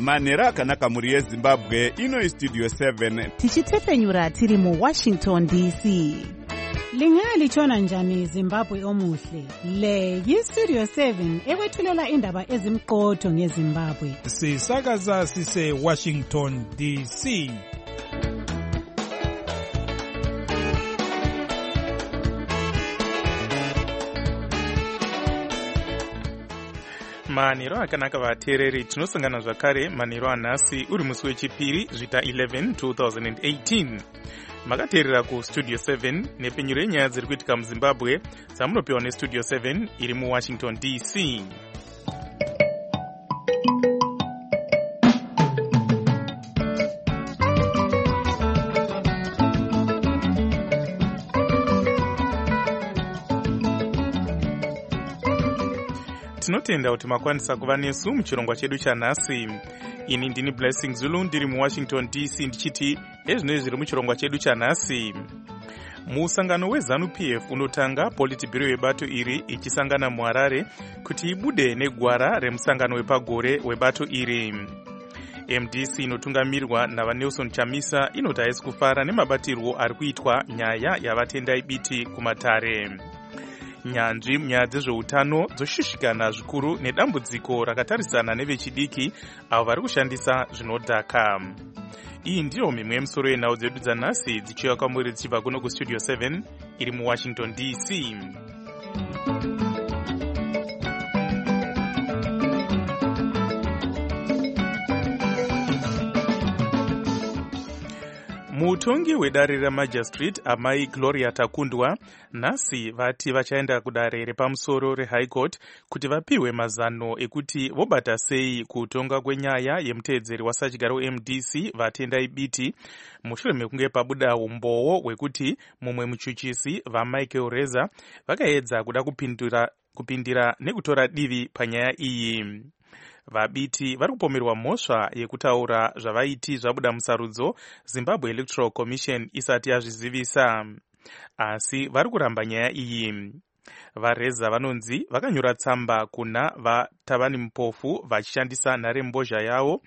manhero akanaka mhuri yezimbabwe. Ino istudio 7 tichitefenyura tiri muWashington DC. Lingalitshona njani Zimbabwe omuhle? Le yistudio 7 ekwethulela indaba ezimqotho ngeZimbabwe. Sisakaza sise Washington DC. Manhero akanaka vateereri, tinosangana zvakare manhero anhasi uri musi wechipiri zvita 11 2018. Makateerera kustudio 7 nepfenyuro yenyaya dziri kuitika muZimbabwe dzamunopiwa nestudio 7 iri muWashington DC. Tinotenda kuti makwanisa kuva nesu muchirongwa chedu chanhasi. Ini ndini Blessing Zulu ndiri muWashington DC ndichiti ezvinoi zviri muchirongwa chedu chanhasi. Musangano weZANU-PF unotanga politibhiro yebato iri ichisangana muHarare kuti ibude negwara remusangano wepagore webato iri. MDC inotungamirwa navaNelson Chamisa inoti haisi kufara nemabatirwo ari kuitwa nyaya yavatendai biti kumatare. Nyanzvi munyaya dzezveutano dzoshushikana zvikuru nedambudziko rakatarisana nevechidiki avo vari kushandisa zvinodhaka. Iyi ndiyo mimwe yemisoro yenhau dzedu dzanhasi dzichiuya kwamuri dzichibva kuno kustudio 7 iri muWashington DC. Mutongi wedare remajistrate amai Gloria Takundwa nhasi vati vachaenda kudare repamusoro reHigh Court kuti vapiwe mazano ekuti vobata sei kutonga kwenyaya yemuteedzeri wasachigyaro weMDC vatendai biti mushure mekunge pabuda umbowo hwekuti mumwe muchuchisi vaMichael Reza vakaedza kuda kupindira nekutora divi panyaya iyi. Vabiti vari kupomerwa mhosva yekutaura zvavaiti zvabuda musarudzo Zimbabwe Electoral Commission isati yazvizivisa, asi vari kuramba nyaya iyi. VaReza vanonzi vakanyora tsamba kuna vaTavani Mupofu vachishandisa nharembozha yavo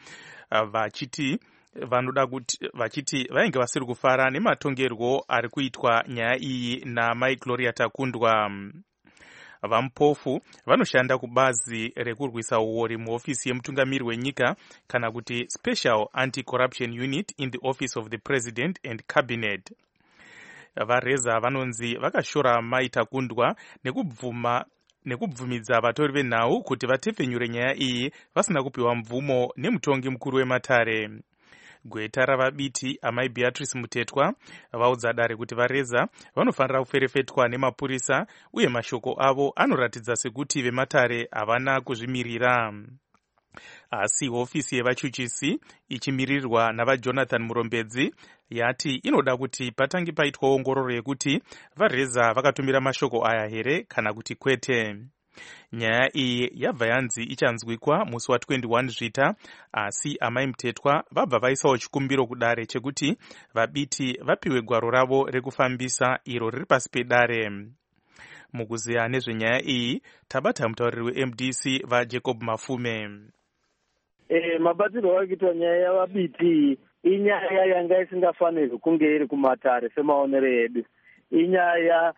vachiti vainge vasiri kufara nematongerwo ari kuitwa nyaya iyi naMai Gloria Takundwa. VaMupofu vanoshanda kubazi rekurwisa uori muofisi yemutungamiri wenyika kana kuti Special Anti-Corruption Unit in the Office of the President and Cabinet. VaReza vanonzi vakashora Mai Takundwa nekubvumidza vatori venhau kuti vatefenyure nyaya iyi vasina kupiwa mvumo nemutongi mukuru wematare. Gweta ravabiti amai Beatrice Mutetwa vaudza dare kuti VaReza vanofanira kuferefetwa nemapurisa uye mashoko avo anoratidza sekuti vematare havana kuzvimirira. Asi hofisi yevachuchisi ichimirirwa navaJonathan Murombedzi yati inoda kuti patange paitwa ongororo yekuti VaReza vakatumira mashoko aya here kana kuti kwete. Nyaya iyi yabva yanzi ichanzwikwa musi wa21 zvita, asi amai Mutetwa vabva vaisawo chikumbiro kudare chekuti vabiti vapiwe gwaro ravo rekufambisa iro riri pasi pedare. Mukuziya nezvenyaya iyi tabata mutauriri weMDC vaJacob Mafume. Mabatirwo akaitwa nyaya yavabiti inyaya yanga isingafanirwi kunge iri kumatare semaonero edu. Inyaya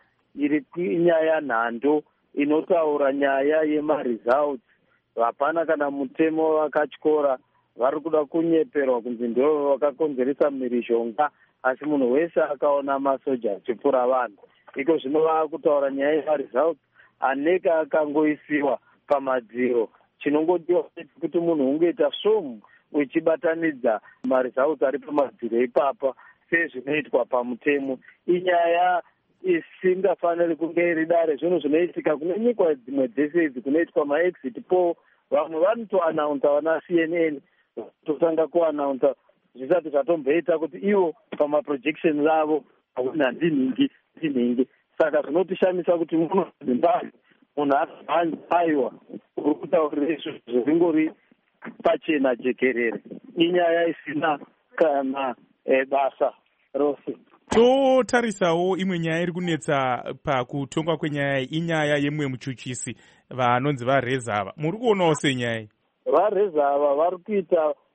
nhando inotaura nyaya yemaresults. Hapana kana mutemo wakatyora vari kuda kunyeperwa kunzi ndivo vakakonzeresa mhirizhonga, asi munhu wese akaona masoja achipfura vanhu. Iko zvino vakutaura nyaya yemaresults aneka akangoisiwa pamadziro. Chinongodiwa kuti munhu ungoita svomu uchibatanidza maresults ari pamadziro ipapa sezvinoitwa pamutemo. Inyaya isingafaniri kunge iri dare zvinhu zvinoitika kune nyika dzimwe dzese idzi kunoitwa maexit poll. Vamwe vanotoanaunza vana CNN totanga kuanaunza zvisati zvatomboita kuti ivo pamaprojection avo hauna ndinhingi. Saka zvinotishamisa kuti muno Zimbabwe munhu aiwa uri kutaurira izvo zvingori pachena jekerere. Inyaya isina kana basa rose. Totarisawo imwe nyaya iri kunetsa pakutongwa kwenyaya inyaya yemwe muchuchisi vanonzi VaReza ava. Muri kuonawo senyaya? VaReza ava vari kuita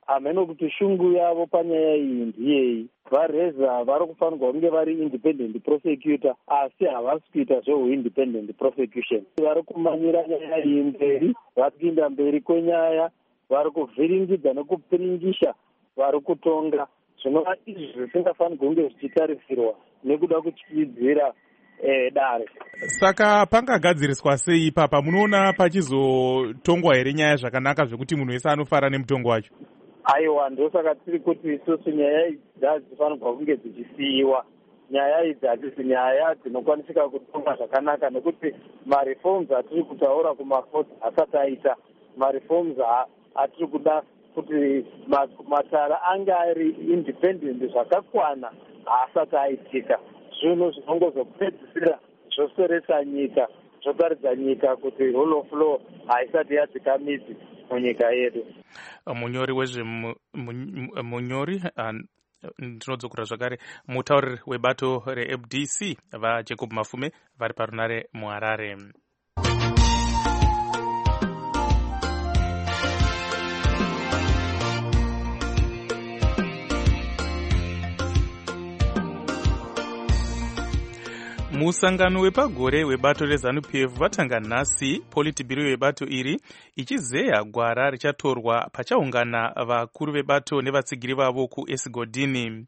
hameno kuti shungu yavo panyaya iyi ndiyeyi. Vareza vari kufanirwa kunge vari independent prosecutor, asi havasi kuita zvehu-independent prosecution. Vari kumanyira nyaya iyi mberi, vari kuinda mberi kwenyaya, vari kuvhiringidza nekupiringisha vari kutonga. Zvinova izvi zvisingafanirwi kunge zvichitarisirwa nekuda kutyidzira dare. Saka pangagadziriswa sei ipapa? Munoona pachizotongwa here nyaya zvakanaka zvekuti munhu wese anofara nemutongo wacho? Aiwa, ndosaka tiri kuti isusu nyaya idzi dzifanirwa kunge dzichisiyiwa. Nyaya idzi hadzisi nyaya dzinokwanisika kutonga zvakanaka, nekuti mareforms atiri kutaura kumakoti asati aita. Mareforms atiri kuda kuti matara anga ari independent zvakakwana haasati aitika. Zvinhu zvinongozopedzisira zvoseresa nyika, zvotaridza nyika kuti rule of law haisati yadzika midzi munyika yedu. Munyori ndinodzokera zvakare mutauriri webato reFDC vaJacob Mafume vari parunare muHarare. Musangano wepagore webato reZANU-PF vatanga nhasi politibhiro yebato iri ichizeya gwara richatorwa pachaungana vakuru vebato nevatsigiri vavo kuEsigodini.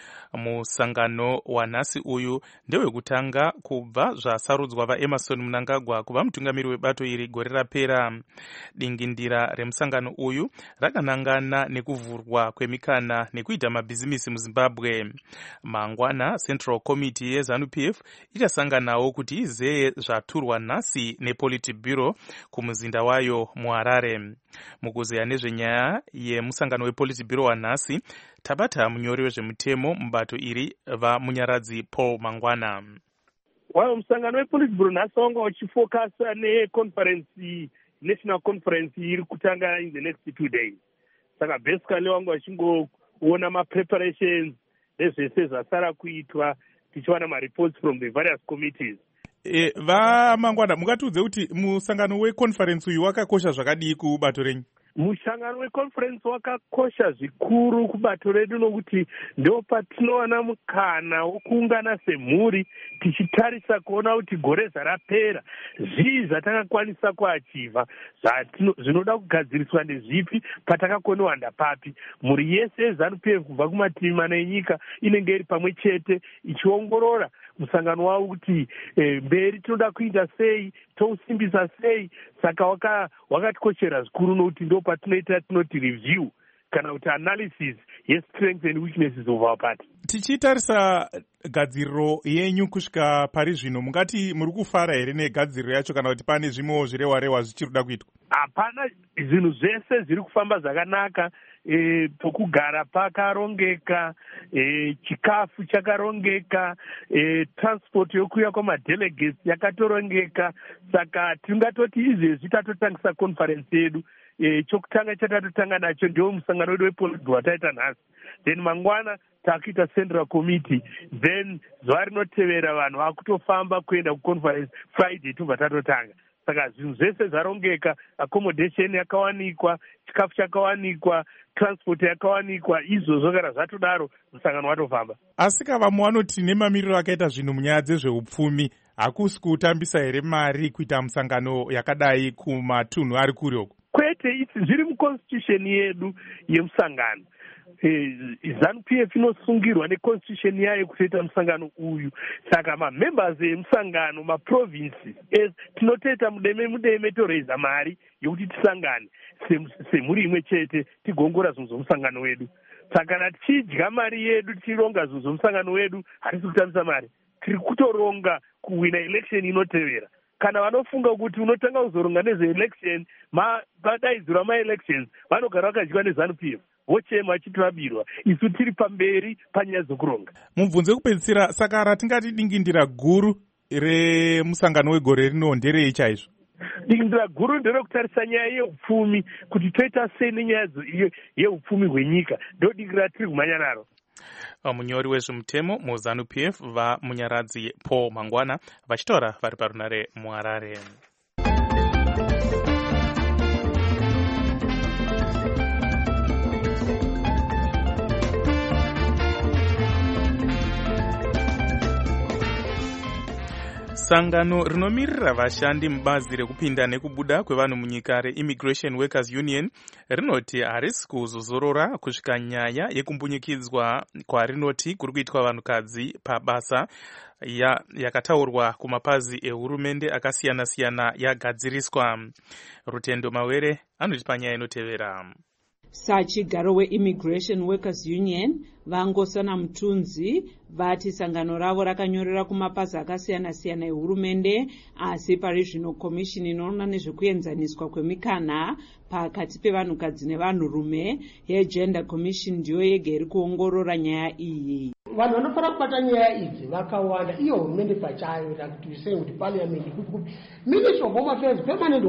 Musangano wanhasi uyu ndewekutanga kubva zvasarudzwa vaEmerson Mnangagwa kuva mutungamiri webato iri gore rapera. Dingindira remusangano uyu rakanangana nekuvhurwa kwemikana nekuita mabhizimisi muZimbabwe. Mangwana Central Committee yeZANU-PF ichasanganawo kuti izeye zvaturwa nhasi nePolitburo kumuzinda wayo muHarare. Mukuzeya nezvenyaya yemusangano wePolitburo wanhasi tabata munyori wezvemutemo mubato iri vamunyaradzi Paul Mangwana. Musangano wePolitburo nhasi wanga uchifokasa neconference, national conference iri kutanga in the next 2 days. Saka basically wanga wachingoona mapreparations nezvese zvasara kuitwa tichiwana mareports from the various committees. Mangwana, mungatiudze kuti musangano weconference uyu wakakosha zvakadii kubato renyu? Mushangano weconference wakakosha zvikuru kubato redu nokuti ndo patinowana mukana wokuungana semhuri tichitarisa kuona kuti gore zarapera zvii zvatakakwanisa kuachivha, zvinoda kugadziriswa ndezvipi, patakakoniwanda papi. Mhuri yese yeZANU-PF kubva kumativi mana enyika inenge iri pamwe chete ichiongorora musangano wavo kuti mberi tinoda kuita sei, tousimbisa sei. Saka wakatikoshera zvikuru nokuti ndo patinoita tinoti review kana kuti analysis yestrengths and weaknesses of our party. Tichitarisa gadziriro yenyu kusvika pari zvino, mungati muri kufara here negadziriro yacho kana kuti pane zvimwewo zvirehwa zvichiri kuda kuitwa? Hapana, zvinhu zvese zviri kufamba zvakanaka. Pokugara pakarongeka, chikafu chakarongeka, transport yokuya kwamadelegates yakatorongeka. Saka tingatoti izvezvi tatotangisa conference yedu. Chokutanga chatatotanga nacho ndio musangano wedu wePolitburo wataita nhasi. Then mangwana takuita central committee. Then zuva rinotevera vanhu vakutofamba kuenda kuconference Friday tobva tatotanga. Saka zvinhu zvese zvarongeka, accommodation yakawanikwa, chikafu chakawanikwa, transport yakawanikwa, izvozvo kana zvatodaro musangano watofamba. Asi kavamwe vanoti nemamiriro akaita zvinhu munyaya dzezveupfumi hakusi kutambisa here mari kuita musangano yakadai kumatunhu ari kure uko? Kwete, zviri muconstitution yedu yemusangano. ZANU-PF inosungirwa neconstitution yayo kutoita musangano uyu. Saka mamembers emusangano, maprovinces, tinotoita mudeme toreiza mari yokuti tisangane semhuri imwe chete tigongora zvinhu zvomusangano wedu. Saka kana tichidya mari yedu tichironga zvinhu zvomusangano wedu hatisi kutambisa mari, tiri kutoronga kuwina election inotevera. Kana vanofunga kuti unotanga kuzoronga nezveelection padaidzirwa maelections vanogara vakadyiwa neZANU-PF vochema vachitovabirwa. Isu tiri pamberi panyaya dzokuronga. Mubvunze kupedzisira, saka ratingati dingindira guru remusangano wegore rino nderei chaizvo? Dingindira guru nderekutarisa nyaya yeupfumi kuti toita sei nenyaya yeupfumi hwenyika. Ndo dingindira tiri kumhanya naro. Munyori wezvemutemo muZANU-PF vamunyaradzi Paul Mangwana vachitaura vari parunare muHarare. Sangano rinomirira vashandi mubazi rekupinda nekubuda kwevanhu munyika reImmigration Workers Union rinoti harisi kuzozorora kusvika nyaya yekumbunyikidzwa kwarinoti kuri kuitwa vanhukadzi pabasa yakataurwa kumapazi ehurumende akasiyana-siyana yagadziriswa. Rutendo Mawere anotipa nyaya inotevera. Sachigaro weImmigration Workers Union Vangosana Mutunzi vati sangano ravo rakanyorera kumapazi akasiyana-siyana ehurumende asi pari zvino komishini inoona nezvekuenzaniswa kwemikana pakati pevanhukadzi nevanhurume yeGender Commission ndiyo yega iri kuongorora nyaya iyi. Vanhu vanofanira kubata nyaya idzi vakawanda, iyo hurumende pachayo kuti kuti parliament Minister of Home Affairs, permanent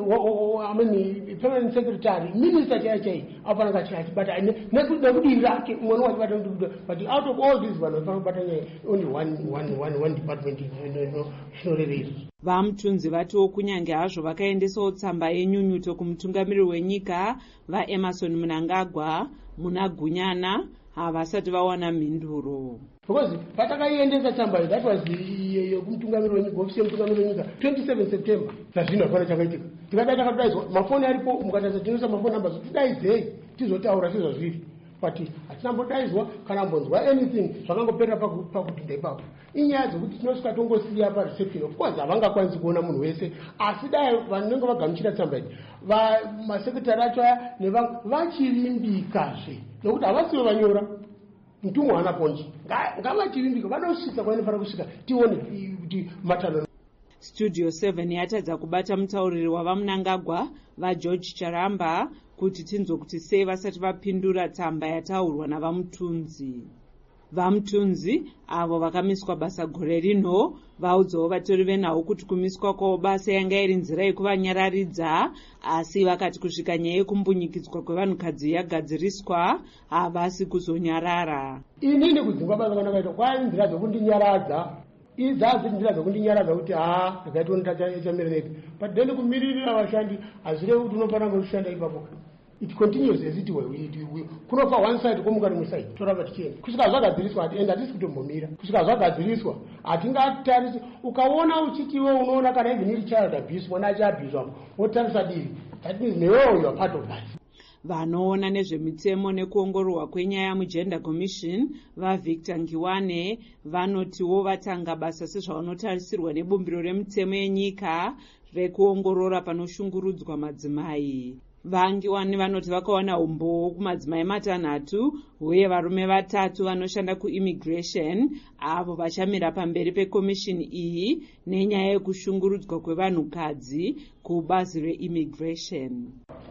secretary, minister chai apana kachibata nekudira mwana wachibata but out of all these vanhu vanofanira kubata nyaya only one department inorerera. Vamutunzi vatiwo kunyange hazvo vakaendesawo tsamba yenyunyuto kumutungamiriri wenyika vaEmmerson Mnangagwa muna Gunyana havasati vawana mhinduro. Because patakaiendesa tsamba that was kumutungamiriri wenyika, ofisi yemutungamiriri wenyika 27 September. Zvazvino hapana chakaitika. Tikada takadaizwa mafoni aripo mukatasa tinoisa mafoni namba tidaidzei tizotaura sezvazviri. But hatinambodaizwa kana mbonzwa anything zvakangopera pakupinda ipapo. Inyaya dzokuti tinosvika tongosiya pareception. Of course havangakwanisi kuona munhu wese asi dai vanenge vagamuchira tsamba idzi masekretari acho aya nevamwe vachirimbikazve nokuti havasiwo vanyora mutumwa haana ponji ngavachirimbika vanosvika kwainofanira kusvika tione kuti matano. Studio 7 yatadza kubata mutauriri wavaMnangagwa vaGeorge Charamba kuti tinzwe kuti sei vasati vapindura tsamba yataurwa navamutunzi. Vamutunzi avo vakamiswa basa gore rino vaudzawo vatori venhau kuti kumiswa kwavo basa yanga iri nzira yekuvanyararidza asi vakati kusvika nyaya yekumbunyikidzwa kwevanhukadzi yagadziriswa havasi kuzonyarara. Inini kudzingwa basa kwanakaita kwai nzira dzokundinyaradza idzazi nzira dzokundinyaradza kuti zvakaitiona tachamireneka but then kumiririra vashandi hazvirevi kuti unofanira kushanda ipapo. It continues as it were. Kunofa one side komuka rimwe side toramba tichienda kusvika zvagadziriswa and hatisi kutombomira kusvika zvagadziriswa hatingatarisi. Ukaona uchitiwe unoona kana even iri child abuse mwana achiabhuzwa wotarisa divi that means newewo you are part of that. Vanoona nezvemitemo nekuongororwa kwenyaya muGender Commission vaVictor Ngiwane vanotiwo vatanga basa sezvavanotarisirwa nebumbiro remitemo yenyika rekuongorora panoshungurudzwa madzimai. Vangiwani vanoti vakawana umbowo kumadzimai 3 uye varume 3 vanoshanda kuimmigration avo vachamira pamberi pekomishini iyi nenyaya yekushungurudzwa kwevanhukadzi kubazi reimmigration.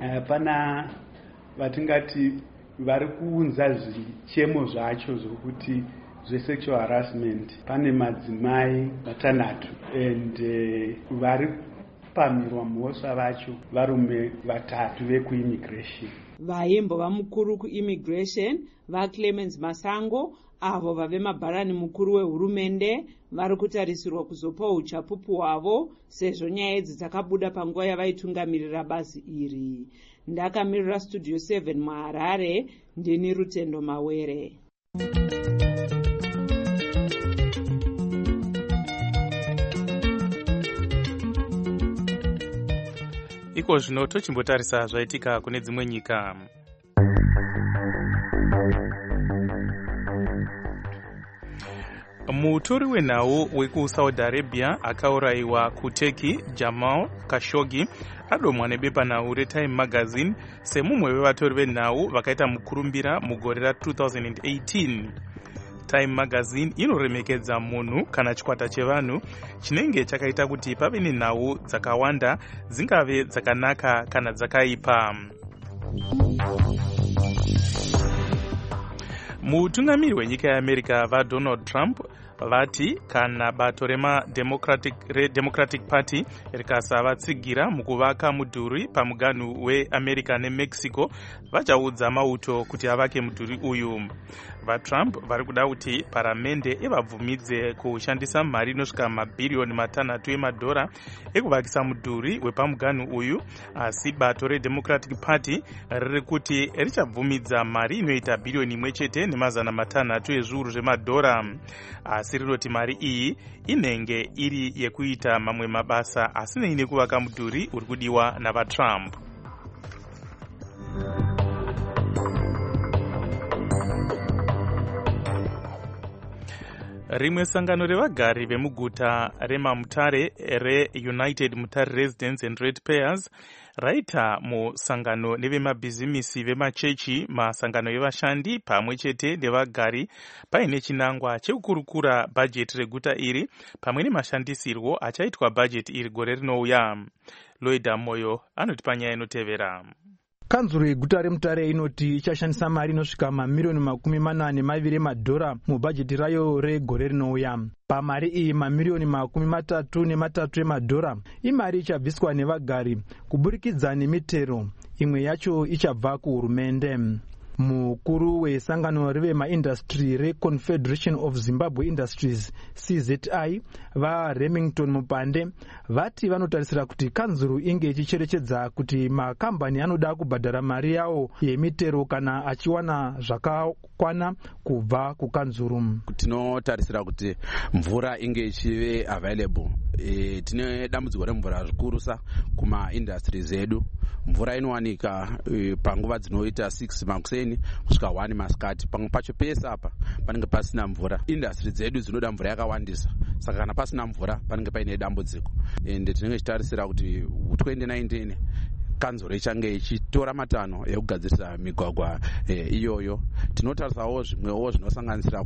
Pana vatingati vari kuunza zvichemo zvacho zvokuti zvesexual harassment pane madzimai 3 and vari pamirwa mhosva vacho varume 3 vekuimmigration. Vaimbova mukuru kuimmigration vaClemens Masango avo vave mabharani mukuru wehurumende vari kutarisirwa kuzopa uchapupu hwavo sezvo nyaya idzi dzakabuda panguva yavaitungamirira bazi iri. Ndakamirira Studio 7 muHarare ndini Rutendo Mawere. Iko zvino tochimbotarisa zvaitika kune dzimwe nyika. Mutori wenhau wekuSaudi Arabia akaurayiwa kuTurkey Jamal Khashoggi adomwa nebepanhau reTime Magazine semumwe wevatori venhau vakaita mukurumbira mugore ra2018. Time Magazine inoremekedza munhu kana chikwata chevanhu chinenge chakaita kuti pave nenhau dzakawanda dzingave dzakanaka kana dzakaipa. Mutungamiri wenyika yeAmerica vaDonald Trump vati kana bato reDemocratic Party rikasavatsigira mukuvaka mudhuri pamuganhu weAmerica neMexico vachaudza mauto kuti avake mudhuri uyu. vatrump vari kuda kuti paramende ivabvumidze kushandisa mari inosvika mabhiriyoni matanhatu emadhora ekuvakisa mudhuri wepamuganhu uyu, asi bato redemocratic party riri kuti richabvumidza mari inoita bhiriyoni 1.6 ezviuru zvemadhora, asi rinoti mari iyi inenge iri yekuita mamwe mabasa asinei nekuvaka mudhuri uri kudiwa navatrump. Rimwe sangano revagari vemuguta remamutare reUnited Mutare Residents and Ratepayers raita musangano nevemabhizimisi vemachechi, masangano evashandi pamwe chete nevagari paine chinangwa chekukurukura bhajeti reguta iri pamwe nemashandisirwo achaitwa bhajeti iri gore rinouya. Loida Moyo anoti panyaya inotevera. Kanzuro yeguta remutare inoti ichashandisa mari inosvika mamiliyoni 42 emadhora mubhajeti rayo regore rinouya. Pamari iyi mamiliyoni 33 emadhora imari ichabviswa nevagari kuburikidza nemitero, imwe yacho ichabva kuhurumende. Mukuru wesangano revemaindastry reConfederation of Zimbabwe Industries CZI vaRemington Mupande vati vanotarisira kuti kanzuru inge ichicherechedza kuti makambani anoda kubhadhara mari yawo yemitero kana achiwana zvakakwana kubva kukanzuru. Tinotarisira kuti mvura inge ichive available. Tine dambudziko remvura zvikurusa kumaindustries edu. Mvura inowanika panguva dzinoita 6 makuseni kusvika 1 masikati. Pamwe pacho pese apa panenge pasina mvura. Industry dzedu dzinoda mvura yakawandisa, saka kana pasina mvura panenge paine dambudziko. Ende tinenge tichitarisira kuti 2019 kanzuro ichange ichitora matanho ekugadzirisa migwagwa iyoyo. Tinotarisawo zvimwewo zvinosanganisira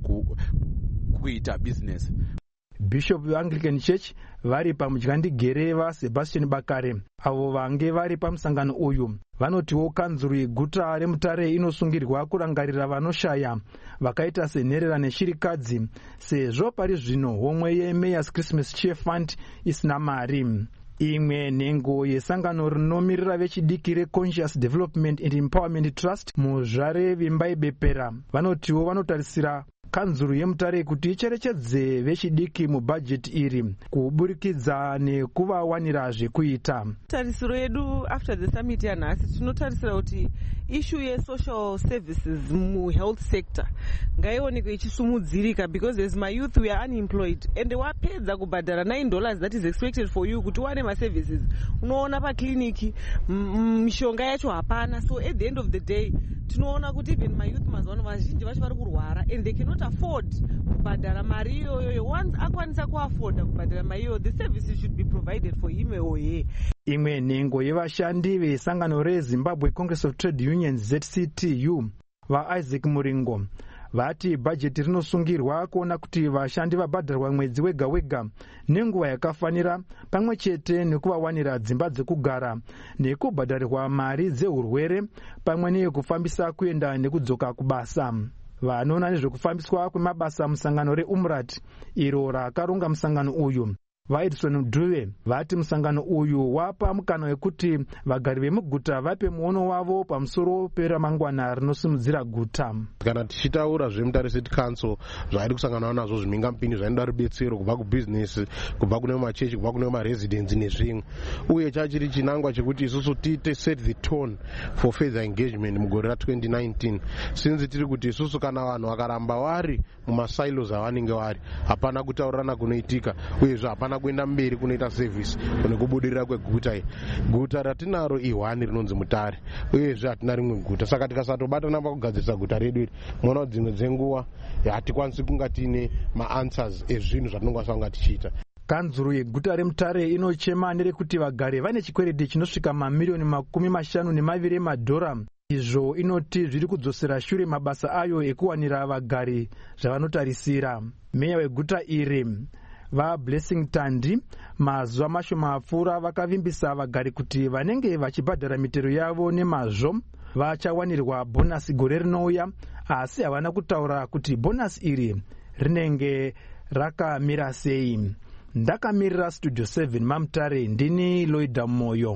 kuita business. Bishop Anglican Church vari pamudyandigere vaSebastian Bakare avo vange vari pamusangano uyu vanotiwo kanzuro yeguta remutare inosungirwa kurangarira vanoshaya vakaita senherera neshirikadzi, sezvo pari zvino homwe yeMayors Christmas Cheer Fund isina mari. Imwe nhengo yesangano rinomirira vechidiki reConscious Development and Empowerment Trust muzvare Vimbai Bepera vanotiwo vanotarisira kanzuro yemutare kuti icherechedze vechidiki mubhajeti iri kuburikidza nekuvawanira zvekuita. Tarisiro yedu after the summit yanhasi tinotarisira kuti issue ye-social services mu-health sector ngaionekwe ichisumudzirika, because as my youth we are unemployed and wapedza kubhadhara $9 that is expected for you kuti wane ma-services unoona pakliniki mishonga yacho hapana. So at the end of the day tinoona kuti even my youth mazuvano vazhinji vacho vari kurwara and they cannot afford kubhadhara mari iyoyo. Once akwanisa kuaforda kubhadhara mari iyoyo, the services should be provided for him or her. Imwe nhengo yevashandi vesangano reZimbabwe Congress of Trade Unions ZCTU vaIsaac Muringo vati bhajeti rinosungirwa kuona kuti vashandi vabhadharwa mwedzi wega wega nenguva yakafanira, pamwe chete nekuvawanira dzimba dzekugara nekubhadharirwa mari dzehurwere pamwe neyekufambisa kuenda nekudzoka kubasa. Vanoona nezvekufambiswa kwemabasa musangano reUMRAT iro rakaronga musangano uyu vaEdison Dhuve vati musangano uyu wapa mukana wekuti vagari vemuguta vape muono wavo pamusoro peramangwana rinosimudzira guta. Kana tichitaura zvemutare City Council zvairi kusangana nazvo zvimhingamupini zvainoda rubetsero kubva kubusiness, kubva kune machechi, kubva kune maresidents nezvimwe, uye chachiri chinangwa chekuti isusu tiite set the tone for further engagement mugore ra2019, since tiri kuti isusu kana vanhu vakaramba vari mumasilos avanenge vari hapana kutaurirana kunoitika, uyezve hapana kuenda mberi kunoita service kune kubudirira kweguta. Guta ratinaro i1 rinonzi Mutare, uyezve hatina rimwe guta, saka tikasatobatana pakugadzirisa guta redu iri mona kuti dzimwe dzenguva hatikwanisi kunga tiine maanswers ezvinhu zvatinonga sanga tichiita. Kanzuro yeguta remutare inochema nerekuti vagari vane chikwereti chinosvika mamiliyoni 52 emadhora, izvo inoti zviri kudzosera shure mabasa ayo ekuwanira vagari zvavanotarisira. Meya weguta iri vaBlessing Tandi mazuva mashoma apfuura vakavimbisa vagari kuti vanenge vachibhadhara mitero yavo nemazvo vachawanirwa bhonasi gore rinouya, asi havana kutaura kuti bhonasi iri rinenge rakamira sei. Ndakamirira Studio 7 mamutare, ndini Loida Moyo.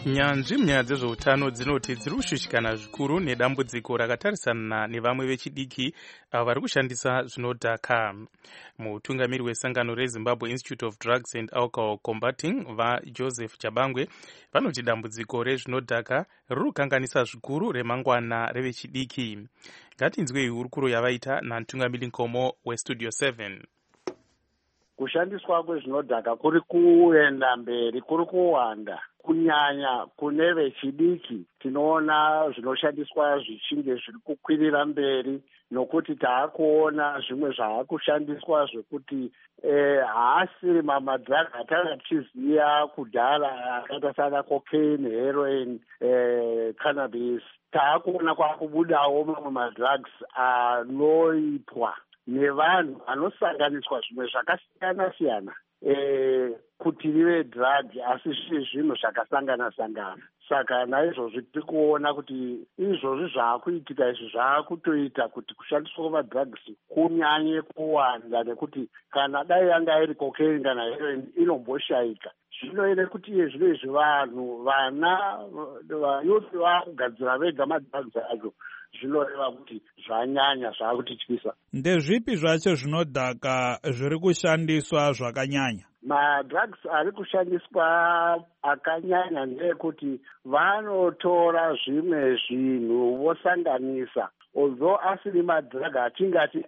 Nyanzvi munyaya dzezveutano dzinoti dziri kushushikana zvikuru nedambudziko rakatarisana nevamwe vechidiki vari kushandisa zvinodhaka. Mutungamiri wesangano reZimbabwe Institute of Drugs and Alcohol Combating vaJoseph Chabangwe vanoti dambudziko rezvinodhaka riri kukanganisa zvikuru remangwana revechidiki. Ngatinzwei hurukuro yavaita namutungamiri nkomo weStudio 7. Kushandiswa kwezvinodhaka kuri kuenda mberi, kuri kuwanda kunyanya kune vechidiki. Tinoona zvinoshandiswa zvichinge zviri kukwirira mberi, nokuti taakuona zvimwe zvaakushandiswa zvekuti haasiri mamadhraga atanga tichiziva kudhara akaita sana cocaine, heroin, cannabis. Taakuona kwakubudawo mamwe madrugs anoitwa nevanhu anosanganiswa zvimwe zvakasiyana-siyana kuti rive drug, asi zviri zvinhu zvakasangana-sangana. Saka naizvozvi tiri kuona kuti izvozvi zvaakuitika izvi zvaakutoita kuti kushandiswa kwemadrugs kunyanye kuwanda, nekuti kana dai anga iri cocaine kana heroin inomboshaika. Zvinoita kuti zvino izvi vanhu vayuthi vaakugadzira vega madrugs acho, zvinoreva kuti zvanyanya zvaakutityisa. Ndezvipi zvacho zvinodhaka zviri kushandiswa zvakanyanya? Madrugs ari kushandiswa akanyanya ndeyekuti vanotora zvimwe zvinhu vosanganisa, although asiri madrug atingati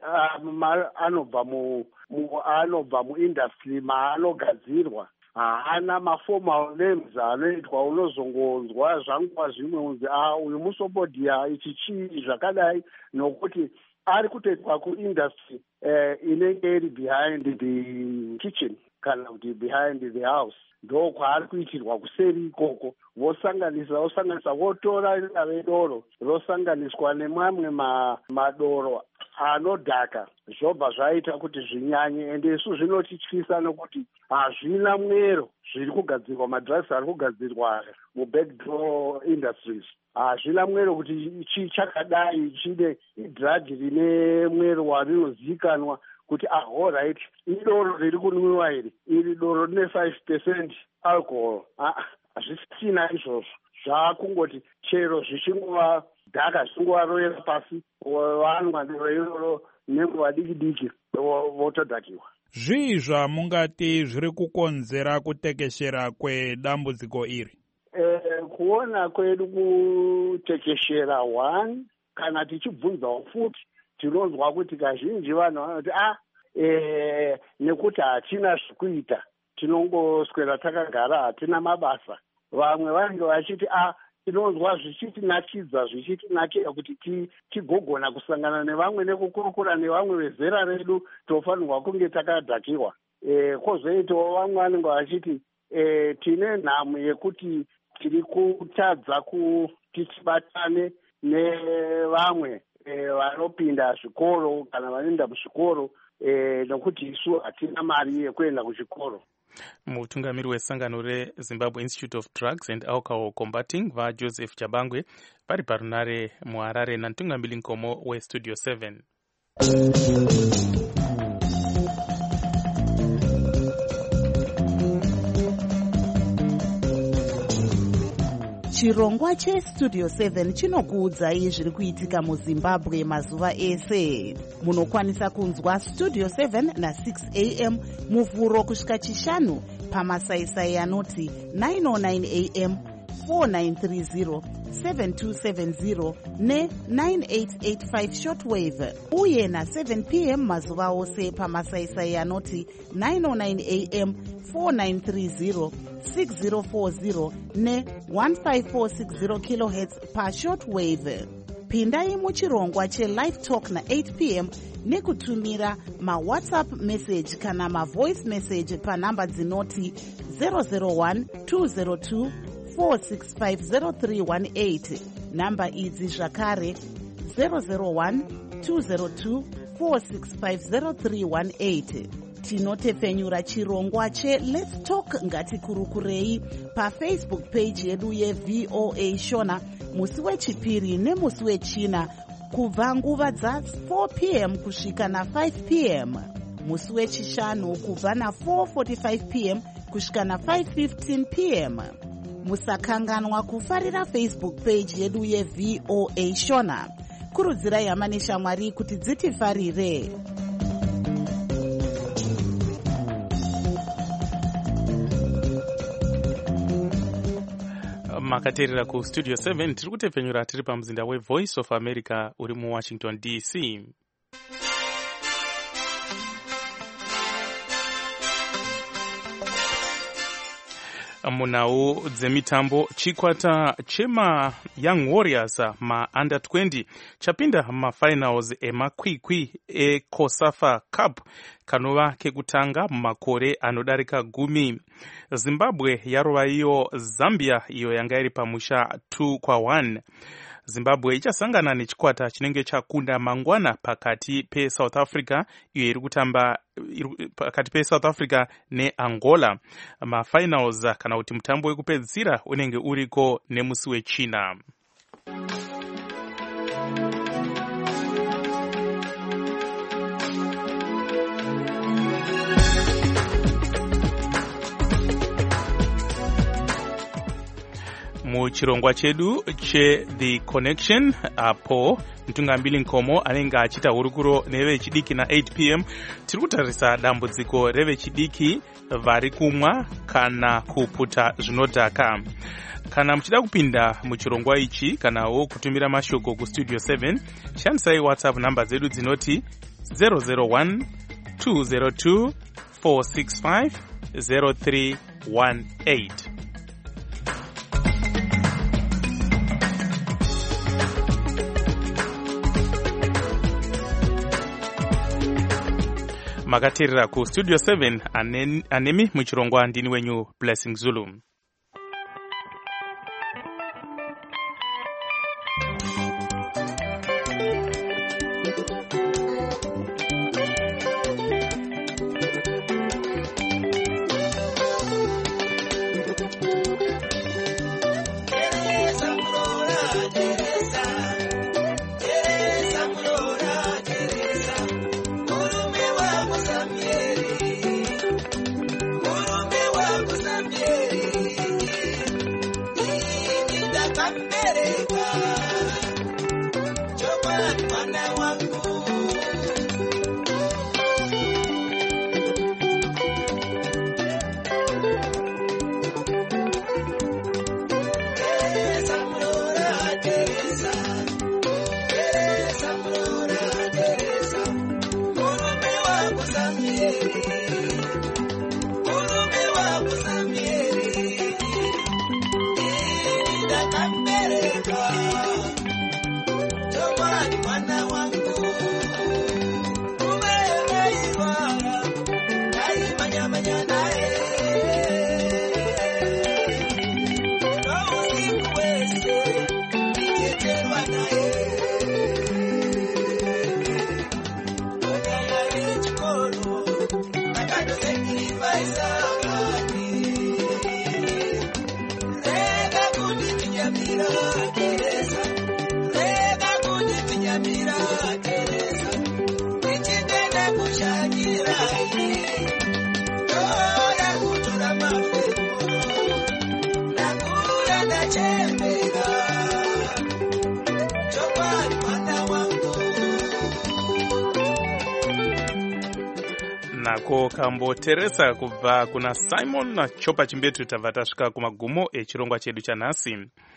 anobva muindustry maanogadzirwa. Haana maformal names anoitwa, unozongonzwa zvanguva zvimwe unzi uyu musobhodhia ichi chii zvakadai, nokuti ari kutoitwa kuindustry inenge iri behind the kitchen kana kuti behind the house. Ndo kwaari kuitirwa kuseri ikoko. Vosanganisa votora ringave doro rosanganiswa nemamwe madoro anodhaka, zvobva zvaita kuti zvinyanye. Ende isu zvinotityisa nokuti hazvina mwero zviri kugadzirwa, madrugs ari kugadzirwa mubackdoor industries. Hazvina mwero kuti chakadai chine drug rine mwero warinozikanwa kuti alright, idoro riri kunwiwa iri doro rine 5% alcohol. Hazvisina izvozvo. Zvakungoti chero zvichingova dhaka zvichingovaroyera pasi, vanwa doro iroro nenguva diki votodhakiwa. Zvii zvamungati zviri kukonzera kutekeshera kwedambudziko iri? Kuona kwedu kutekeshera, 1, kana tichibvunzawo futi tinonzwa kuti kazhinji vanhu vanoti nekuti hatina zvekuita, tinongoswera takagara, hatina mabasa. Vamwe vanenge vachiti tinonzwa zvichitinakidza, zvichitinakira kuti tigogona kusangana nevamwe nekukurukura nevamwe vezera redu, tofanirwa kunge takadhakiwa. Kwozoitawo vamwe vanenge vachiti tine nhamo yekuti tiri kutadza kuti tibatane nevamwe vanopinda zvikoro kana vanoenda muzvikoro, nokuti isu hatina mari yekuenda kuchikoro. Mutungamiri wesangano reZimbabwe Institute of Drugs and Alcohol Combating vaJoseph Chabangwe vari parunare muHarare namutungamiri nkomo weStudio 7. Chirongwa cheStudio 7 chinokuudzai zviri kuitika muZimbabwe mazuva ese. Munokwanisa kunzwa Studio 7 na6 am muvhuro kusvika chishanu pamasaisai anoti 909 am, 4930, 7270 ne9885 shortwave, uye na7 pm mazuva ose pamasaisai anoti 909 am, 4930, 6040 ne1540 kHz pashortwave. Pindai muchirongwa chelive talk na8 pm nekutumira mawhatsapp message kana mavoice message panhamba dzinoti 001 202 4650318. Namba idzi zvakare 001 202 4650318. Tinotepfenyura chirongwa cheLet's Talk ngatikurukurei paFacebook page yedu yeVOA Shona musi wechipiri nemusi wechina kubva nguva dza4 pm kusvika na5 pm, musi wechishanu kubva na4:45 pm kusvika na5:15 pm. musakanganwa kufarira Facebook page yedu yeVOA Shona. Kurudzirai hama neshamwari kuti dzitifarire. Makaterera ku Studio 7 tiri kutepfenyura tiri pamuzinda weVoice of America uri muWashington DC. Munhau dzemitambo, chikwata chema Young Warriors ma-under 20 chapinda mafinals emakwikwi eCOSAFA Cup kanova kekutanga mumakore anodarika 10. Zimbabwe yarova iyo Zambia iyo yanga iri pamusha 2-1. Zimbabwe ichasangana nechikwata chinenge chakunda mangwana pakati peSouth Africa iyo iri kutamba pakati peSouth Africa neAngola. Mafinals kana kuti mutambo wekupedzisira unenge uriko nemusi weChina. Muchirongwa chedu The Connection apo Mtungambili Nkomo anenge achita hurukuro nevechidiki na 8 p.m. tiri kutarisa dambudziko revechidiki vari kumwa kana kuputa zvinodhaka. Kana muchida kupinda muchirongwa ichi kanawo kutumira mashoko ku Studio 7, shandisai WhatsApp namba dzedu dzinoti 001 202 465 0318. Makaterera ku Studio 7 anemi muchirongwa ndini wenyu Blessing Zulu. Nako kambo Teresa kubva kuna Simon na Chopa Chimbetu tabva tasvika kumagumo echirongwa chedu chanhasi.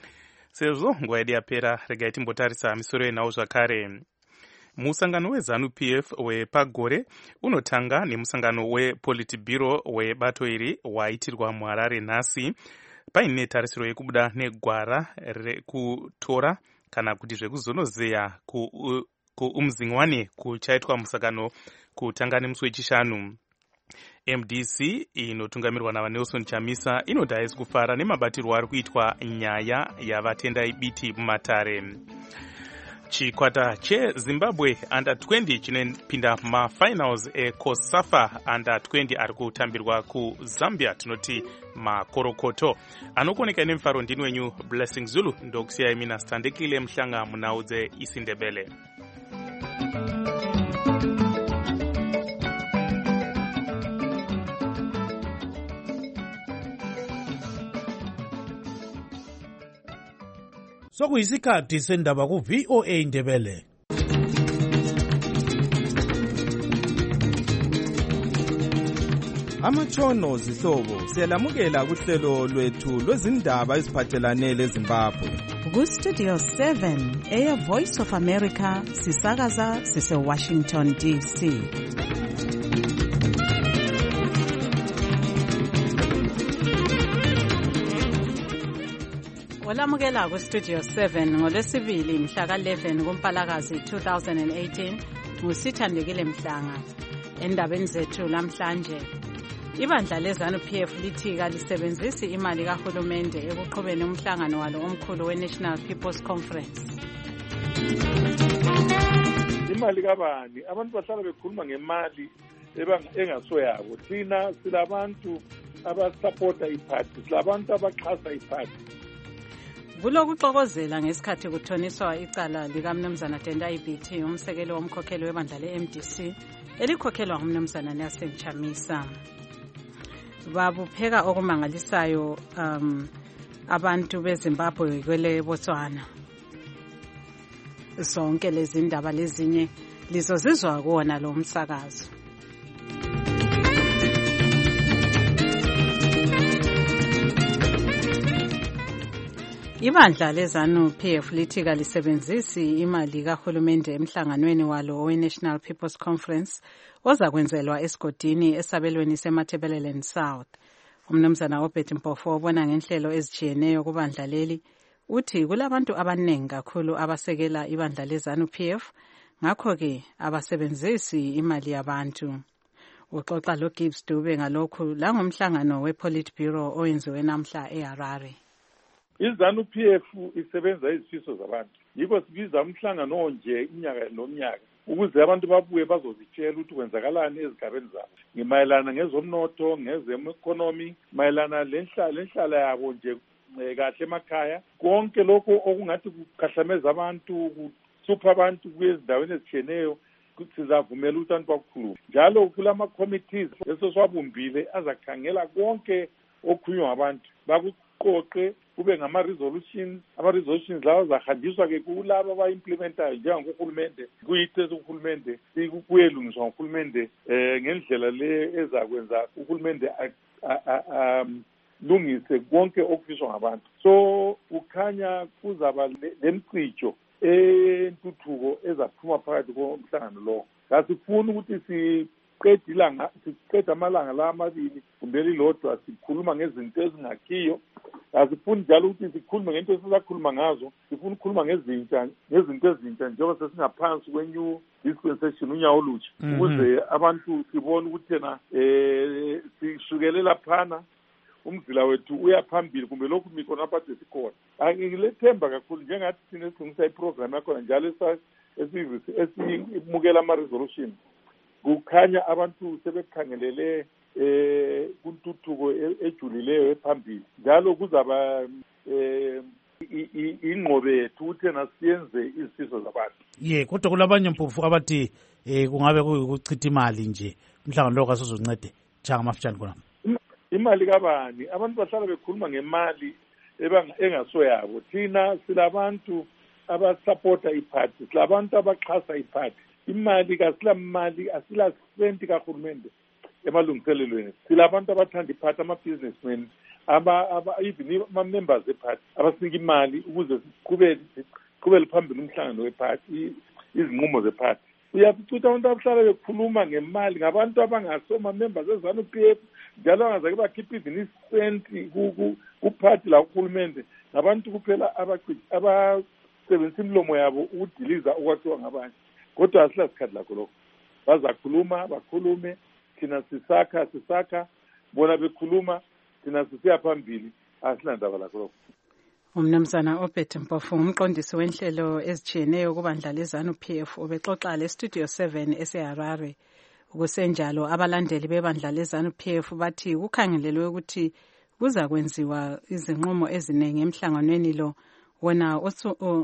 Sezvo nguva yedu yapera, regai timbotarisa misoro yenhau zvakare. Musangano weZANU-PF wepagore unotanga nemusangano wePolitburo webato iri waitirwa muHarare nhasi, paine tarisiro yekubuda negwara rekutora kana kuti zvekuzonozeya kuumzingwane kuchaitwa musangano kutanga nemusi wechishanu. MDC inotungamirwa naVanelson Chamisa inoti haisi kufara nemabatirwo ari kuitwa nyaya yavatendai biti mumatare. Chikwata cheZimbabwe under 20 chinopinda mafinals eCOSAFA under 20 ari kutambirwa kuZambia, tinoti makorokoto. Anokoneka nemufaro ndini wenyu Blessing Zulu, ndokusiyai mina Standekile Mhlanga munhau dzeIsindebele. sokuyisikhathi sendaba ku-VOA Ndebele. Amatshono zihlobo siyalamukela kuhlelo lwethu lwezindaba eziphathelane leZimbabwe. Ku-Studio 7 Air Voice of America sisakaza sise-Washington DC. Olamukela ku-Studio 7 ngolwesibili mhla ka-11 kuMpalakazi 2018 ngusithandekile Mhlanga. Endabeni zethu namhlanje, ibandla leZANU-PF lithi kalisebenzisi imali kahulumende ekuqhubeni umhlangano walo omkhulu we-National People's Conference. Imali kabani? Abantu bahlala bekhuluma ngemali engasoyabo. Thina silabantu abasupporta iphathi, silabantu abaxhasa iphathi. Kulokuxokozela ngesikhathi kuthoniswa icala likaMnumzana Tendai Biti, umsekeli womkhokheli webandla le-MDC elikhokhelwa ngumnumzana Nelson Chamisa. Babupheka okumangalisayo abantu beZimbabwe kwele Botswana. Zonke lezi ndaba lezinye lizozizwa kuwona lo msakazo. Ibandla leZANU-PF lithi kalisebenzisi imali kahulumende emhlanganweni walo we-National People's Conference ozakwenzelwa esigodini esabelweni seMatabeleland South. Umnumzana Obert Mpofu obona ngenhlelo ezijiyeneyo kubandla leli uthi kulabantu abaningi kakhulu abasekela ibandla leZANU-PF, ngakho-ke abasebenzisi imali yabantu. Uxoxa lo Gibbs Dube ngalokhu langomhlangano we-Politburo owenziwe namhla eHarare. iZANU-PF isebenza izifiso zabantu. Yikho sibiza umhlangano onje inyaka nomnyaka ukuze abantu babuye bazozitshela ukuthi kwenzakalani ezigabeni zabo. Ngimayelana ngezomnotho, ngezemekonomi, mayelana lenhlala yabo nje kahle emakhaya. Konke lokho okungathi kukhahlameza abantu, kuhlupha abantu kwezindaweni ezitshiyeneyo, sizavumela ukuthi abantu bakukhulume. Njalo kulama committees esosiwabumbile azakhangela konke okukhulunywa ngabantu. Bakuqoqe kube ngama-resolutions, ama-resolutions lawo azahanjiswa ke kulabo aba-implementayo njengohulumende, kuyithethe uhulumende, kuyelungiswa ngohulumende ngendlela le ezakwenza uhulumende lungise konke okufiswa ngabantu. So kukhanya kuzaba lemcijo entuthuko ezaphuma phakathi komhlangano lo. Kasifuni ukuthi siqeda amalanga la amabili kumbe lilodwa sikhuluma ngezinto ezingakhiyo. Asifuni njalo ukuthi sikhulume ngento esizakhuluma ngazo, sifuna ukukhuluma ngezinto ezintsha njengoba sesingaphansi kwe-new dispensation unyawo olutsha, ukuze abantu sibone ukuthi yena sisukelela phana umzila wethu uyaphambili kumbe lokhu mikho naphathe sikhona. Angilethemba kakhulu njengathi thina esilungisa iprogram yakhona njalo esimukela ama-resolution. Kukhanya abantu sebekhangelele kuntuthuko ejulileyo ephambili. Njalo kuzaba ingqobe yethu ukuthi na siyenze izifiso zabantu. Kodwa kulabanye Mpofu abathi kungabe kuchitha imali nje umhlangano lo kasozoncede njanga mafutshane khona. Imali kabani? Abantu bahlala bekhuluma ngemali engasoyabo. Thina silabantu abasupporta iphathi, silabantu abaxhasa iphathi. Imali kasilamali asila senti kahulumende emalungiselelweni. Silabantu abathanda iphathi, ama-businessmen, even ama-members ephathi abasinika imali ukuze siqhubele phambili umhlangano wephathi, izinqumo zephathi. Uyafica abantu abahlala bekhuluma ngemali ngabantu abangasoma-members eZANU-PF, njalo angazake bakhipha even isenti kuphathi la uhulumende. Ngabantu kuphela abasebenzisa imilomo yabo ukudiliza okwathiwa ngabanye. Kodwa asila sikhathi lakho lokho. Bazakhuluma, bakhulume, thina sisakha, bona bekhuluma, thina sisiya phambili, asila ndaba lakho lokho. Umnumzana Obert Mpofu, umqondisi wenhlelo ezijiyeneyo kubandla leZANU-PF, ubexoxa le-Studio 7 eseHarare. Kusenjalo abalandeli bebandla leZANU-PF bathi kukhangelelwe ukuthi kuza kwenziwa izinqumo eziningi emhlanganweni lo wona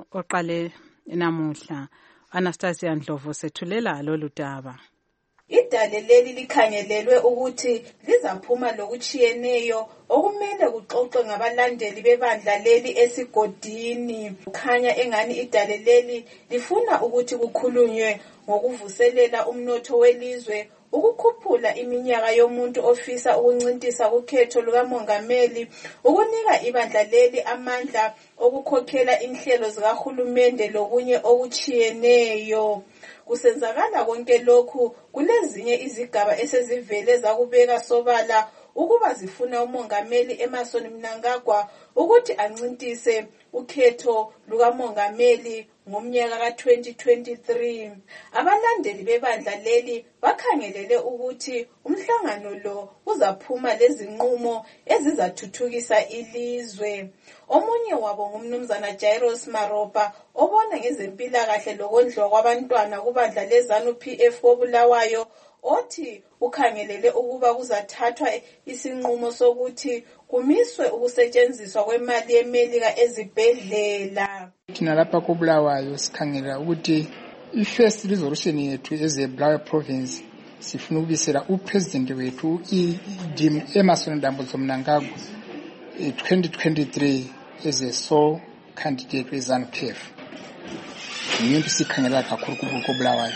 oqale namuhla. Anastasia Ndlovu sethulela lolu daba. edale leli likhangelelwe ukuthi lizaphuma lokuchiyeneyo okumele kuxoxwe ngabalandeli bebandla leli esigodini. Kukhanya engani idale leli lifuna ukuthi kukhulunywe ngokuvuselela umnotho welizwe, ukukhuphula iminyaka yomuntu ofisa ukuncintisa ukhetho lukamongameli, ukunika ibandla leli amandla okukhokhela inhlelo zikahulumende lokunye okuchiyeneyo. Kusenzakala konke lokhu kulezinye izigaba esezivele zakubeka sobala ukuba zifuna umongameli Emmerson Mnangagwa ukuthi ancintise ukhetho lukamongameli ngomnyaka ka-2023. Abalandeli bebandla leli bakhangelele ukuthi umhlangano lo uzaphuma lezinqumo ezizathuthukisa ilizwe. Omunye wabo ngumnumzana Jairus Maropa obona ngezempilakahle lokondliwa kwabantwana kubandla leZANU-PF koBulawayo, othi ukhangelele ukuba kuzathathwa isinqumo sokuthi kumiswe ukusetshenziswa kwemali yeMelika ezibhedlela. Thina lapha koBulawayo sikhangela ukuthi i-first resolution yethu ezeBulawayo province sifuna ukubisela upresident wethu iDim Emmerson Mnangagwa 2023 as a sole candidate weZANU-PF. Yinto sikhangela kakhulu koBulawayo.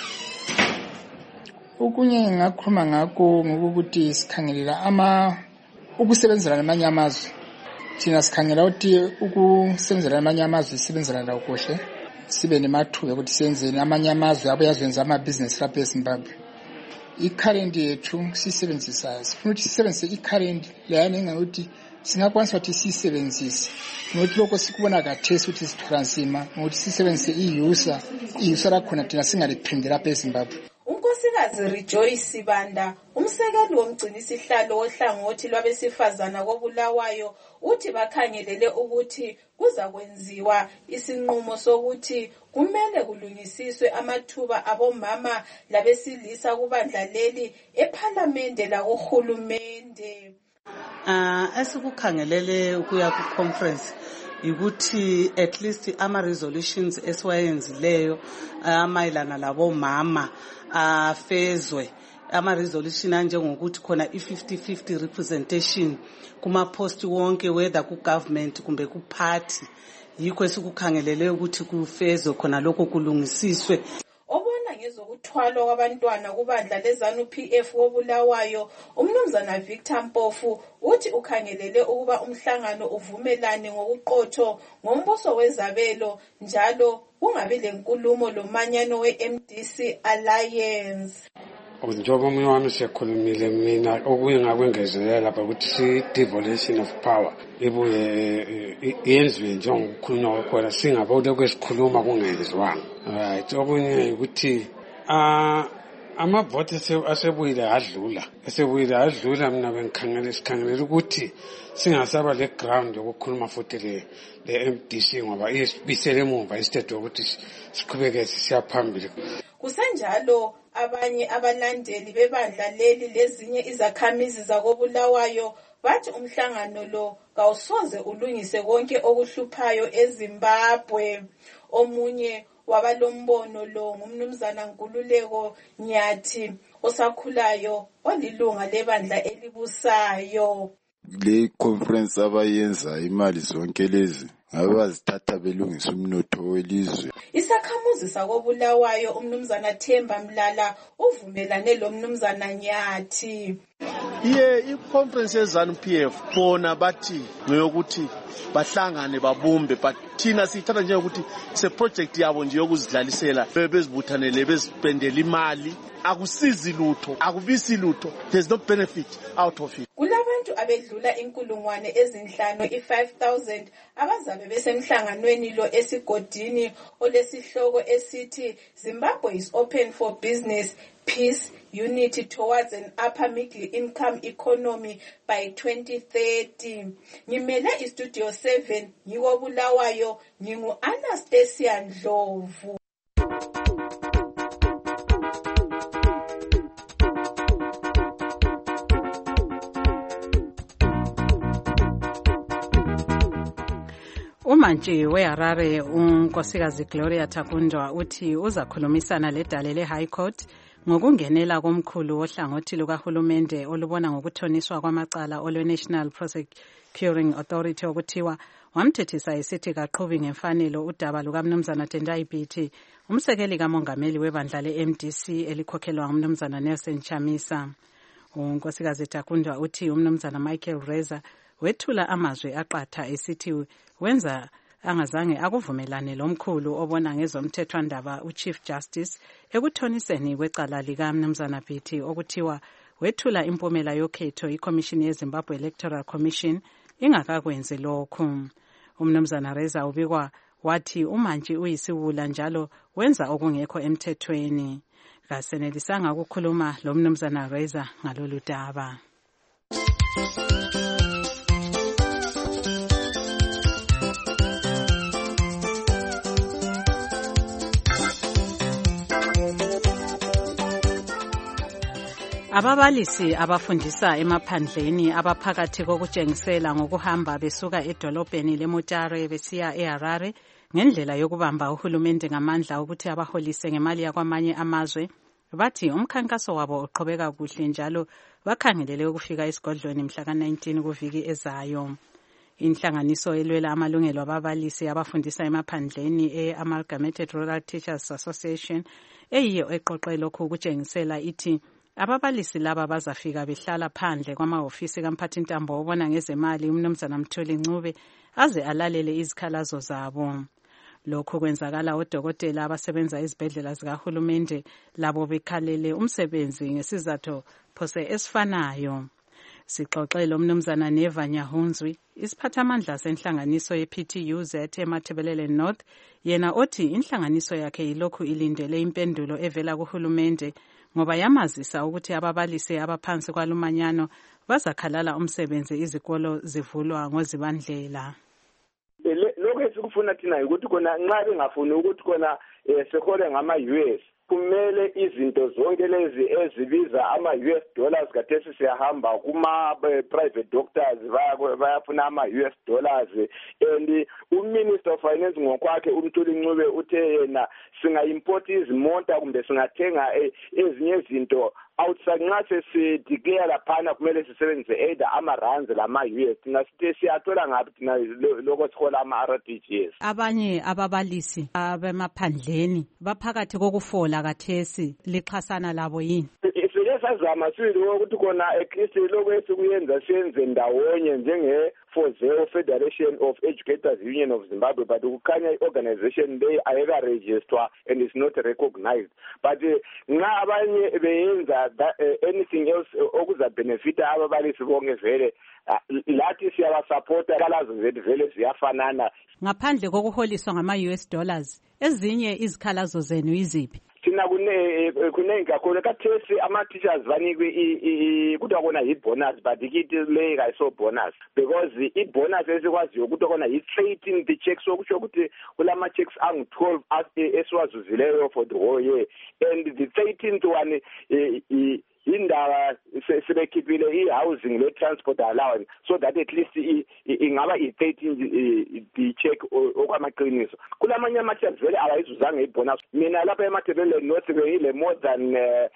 Okunye ngakhuluma ngakho ngokuthi sikhangelela ukusebenzela namanye amazwe. Thina sikhangela ukuthi ukusebenzela namanye amazwe sibenzela lawo kuhle, sibe nemathuba ukuthi senzele amanye amazwe abayazenza amabhizinisi lapha eZimbabwe. I-current yethu sisebenzisa, sifuna ukuthi sisebenzise i-current leyana engakuthi singakwanisa ukuthi siyisebenzise ngokuthi lokho sikubona kathesi ukuthi sithola nzima ngokuthi sisebenzise i-user lakhona thina singaliphinde lapha eZimbabwe. Unkosikazi Rejoice Sibanda, umsekeli womgcinisihlalo wohlangothi lwabesifazana koBulawayo, uthi bakhangelele ukuthi kuza kwenziwa isinqumo sokuthi kumele kulungisiswe amathuba abomama labesilisa kubandla leli ePhalamende lakuhulumende. Esikukhangelele ukuya ku-conference ukuthi at least ama-resolutions esiwayenzileyo amayelana labomama afezwe. Ama-resolution anjengokuthi khona i-50-50 representation kuma-post wonke whether ku-government kumbe ku-party. Yikho esikukhangelele ukuthi kufezwe khona lokho kulungisiswe. Obona ngezokuthwalwa kwabantwana kubandla leZANU-PF koBulawayo, umnumzana Victor Mpofu uthi ukhangelele ukuba umhlangano uvumelane ngokuqotho ngombuso wezabelo njalo kungabi lenkulumo lomanyano we-MDC Alliance. Njengoba omunye wami siyakhulumile mina okunye ngakwengezelela lapha ukuthi si-devolution of power ibuye yenziwe njengokukhulunywa kwakhona singabona kwesikhuluma kungenziwanga. Right, okunye ukuthi amavoti asebuyile adlula mina sikhangelela ukuthi singasaba le ground yokukhuluma futhi le MDC ngoba isibisele emuva instead yokuthi siqhubeke siyaphambili. Kusenjalo abanye abalandeli bebandla leli lezinye izakhamizi zakoBulawayo bathi umhlangano lo kawusoze ulungise konke okuhluphayo eZimbabwe. Omunye wabalombono lo ngumnumzana Nkululeko Nyathi osakhulayo olilunga lebandla elibusayo. Le conference abayenza imali zonke lezi ngabe bazithatha belungisa umnotho welizwe. Isakhamuzi sakoBulawayo umnumzana Themba Mlala uvumelane lo mnumzana Nyathi. I-conference yeZANU-PF bona bathi ngeyokuthi bahlangane babumbe, but thina sithatha njengokuthi se-project yabo nje yokuzidlalisela bezibuthanele bezipendela imali. Akusizi lutho, akubisi lutho. There's no benefit out of it. Kulabantu abedlula inkulungwane ezinhlanu i-5,000 abazabe besemhlanganweni lo esigodini olesihloko esithi Zimbabwe is open for business, peace, unity towards an upper middle income economy by 2030. Ngimele iStudio 7 ngikoBulawayo, ngingu-Anastasia Ndlovu. Umantshi weHarare unkosikazi Gloria Takundwa uthi uzakhulumisana ledale le-High Court ngokungenela komkhulu wohlangothi lukahulumende olubona ngokuthoniswa kwamacala olwe-National Prosecuting Authority okuthiwa wamthethisa esithi kaqhubi ngemfanelo udaba lukaMnumzana Tendai Biti, umsekeli kamongameli webandla le-MDC elikhokhelwa nguMnumzana Nelson Chamisa. uNkosikazi Takundwa uthi uMnumzana Michael Reza wethula amazwi aqatha esithi wenza angazange akuvumelane lomkhulu obona ngezomthethwandaba uChief Justice ekuthoniseni kwecala likaMnumzana Biti okuthiwa wethula impumela yokhetho iCommission yeZimbabwe Electoral Commission ingakakwenzi lokhu. uMnumzana Reza ubikwa wathi umantshi uyisiwula njalo wenza okungekho emthethweni. Kasenelisanga ukukhuluma lo Mnumzana Reza ngalolu daba. Ababalisi abafundisa emaphandleni abaphakathi kokutshengisela ngokuhamba besuka edolobheni leMutare besiya eHarare ngendlela yokubamba uhulumende ngamandla ukuthi abaholise ngemali yakwamanye amazwe bathi umkhankaso wabo uqhubeka kuhle njalo bakhangelele ukufika esigodlweni mhla ka-19 kuviki ezayo. Inhlanganiso elwela amalungelo ababalisi abafundisa emaphandleni e-Amalgamated Rural Teachers Association eyiyo eqoqe lokhu ukutshengisela ithi ababalisi laba bazafika behlala phandle kwamahofisi kamphathintambo obona ngezemali uMnumzana Mthuli Ncube aze alalele izikhalazo zabo. Lokhu kwenzakala odokotela abasebenza ezibhedlela zikahulumende labo bekhalele umsebenzi ngesizathu phose esifanayo. Sixoxele uMnumzana Neva Nyahunzwi, isiphathamandla senhlanganiso ye-PTUZ eMatabeleland North, yena othi inhlanganiso yakhe ilokhu ilindele impendulo evela kuhulumende ngoba yamazisa ukuthi ababalisi abaphansi kwalumanyano bazakhalala umsebenzi izikolo zivulwa ngozibandlela. Lokho esikufuna thina ukuthi kona nxa bengafuni ukuthi kona sehole ngama-US kumele izinto zonke lezi ezibiza ama-US dollars kathesi siyahamba kuma-private doctors bayafuna ama-US dollars and uMinister of Finance ngokwakhe uMthuli Ncube uthe yena singa-import izimota kumbe singathenga ezinye izinto outside nxa sesideclare laphana kumele sisebenzise either ama-rands lama-US thina sithe siyathola ngaphi thina lokho sihola ama-RTGS. Abanye ababalisi abemaphandleni baphakathi kokufola kathesi lixhasana labo yini? Sazama sibili ukuthi kona eKristu lokho esikuyenza siyenze ndawonye njenge-FOZEO Federation of Educators Union of Zimbabwe, but kukhanya i-organization leyi ayika-registrwa and is not recognized. But nxa abanye beyenza anything else okuzabenefita ababalisi bonke vele lathi siyabasupporta izikhalazo zethu vele ziyafanana. Ngaphandle kokuholiswa ngama-US dollars, ezinye izikhalazo zenu iziphi? Thina kunengi kakhulu kathesi ama-teachers banikwe kuthiwa kona yi-bonus but ikithi leyi kayiso-bonus because i-bonus esikwaziyo kuthiwa kona yi-13th check sokusho ukuthi kulama-checks angu-12 esiwazuzileyo for the whole year and the 13th one indaba sebekhiphile i-housing le-transport allowance so that at least ingaba i-13 check okwamaqiniso. Kulamanye ama-teachers vele abayizuzanga ibonus. Mina lapha eMatabeleland North beyile more than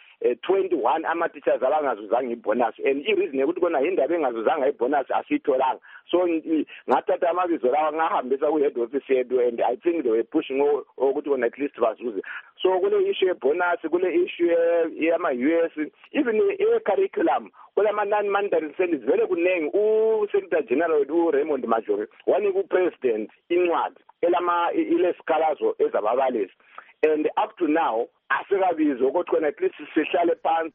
21 ama-teachers abangazuzanga ibonus and i-reason yokuthi kona indaba engazuzanga ibonus asiyitholanga. So ngathatha amabizo lawa ngahambisa ku-head office yethu and I think they were pushing ukuthi kona at least bazuze. So kule issue yebonus, kule issue yama-US, even e-curriculum kulama-non-mandatory studies vele kunengi u-Secretary General u-Raymond Majori wanika u-President incwadi ilesikhalazo ezababalisi and up to now asikabizwa ukuthi kona at least sihlale phansi.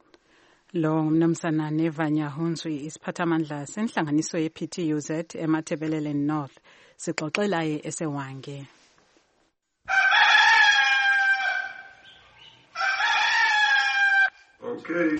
Lo Mnumzana Neva Nyahunzwi isiphathamandla senhlanganiso ye-PTUZ eMatabeleland North sixoxelaye esewange. Okay.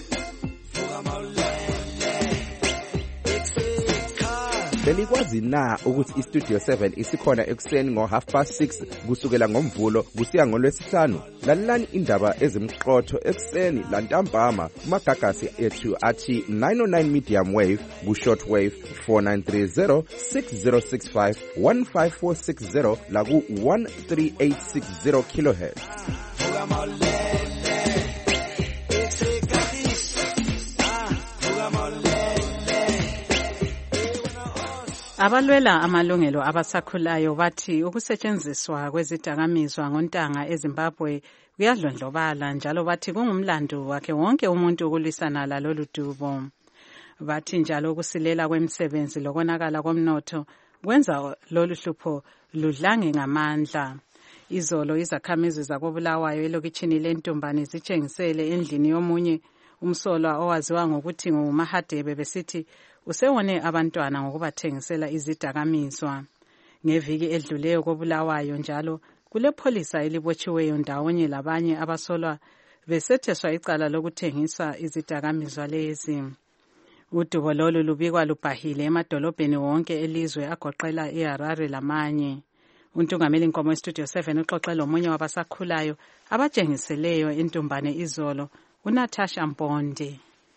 Belikwazi na ukuthi iStudio 7 isikhona ekuseni ngo6:30 kusukela ngoMvulo kusiya ngoLwesihlanu? Lalelani indaba ezimqotho ekuseni lantambama kumagagasi ethu athi 909 medium wave ku-short wave 4930 6065 15460 la ku 13860 kilohertz. Abalwela amalungelo abasakhulayo bathi ukusetshenziswa kwezidakamizwa ngontanga eZimbabwe kuyadlondlobala njalo bathi kungumlando wakhe wonke umuntu ukulwisana lalolu dubo. Bathi njalo ukusilela kwemisebenzi lokonakala komnotho kwenza lolu hlupho ludlange ngamandla. Izolo izakhamizi zakoBulawayo elokitshini leNtumbane zitshengisele endlini yomunye umsolwa owaziwa ngokuthi nguMahadebe besithi usewone abantwana ngokubathengisela izidakamizwa. Ngeviki edluleyo koBulawayo njalo kulepholisa elibotshiweyo ndawonye labanye abasolwa besetheswa icala lokuthengisa izidakamizwa lezi. Udubo lolu lubikwa lubhahile emadolobheni wonke elizwe agoqela iHarare lamanye. Untungameli Nkomo eStudio 7 uxoxe lomunye wabasakhulayo abatshengiseleyo eNtumbane izolo, uNatasha Mpondi.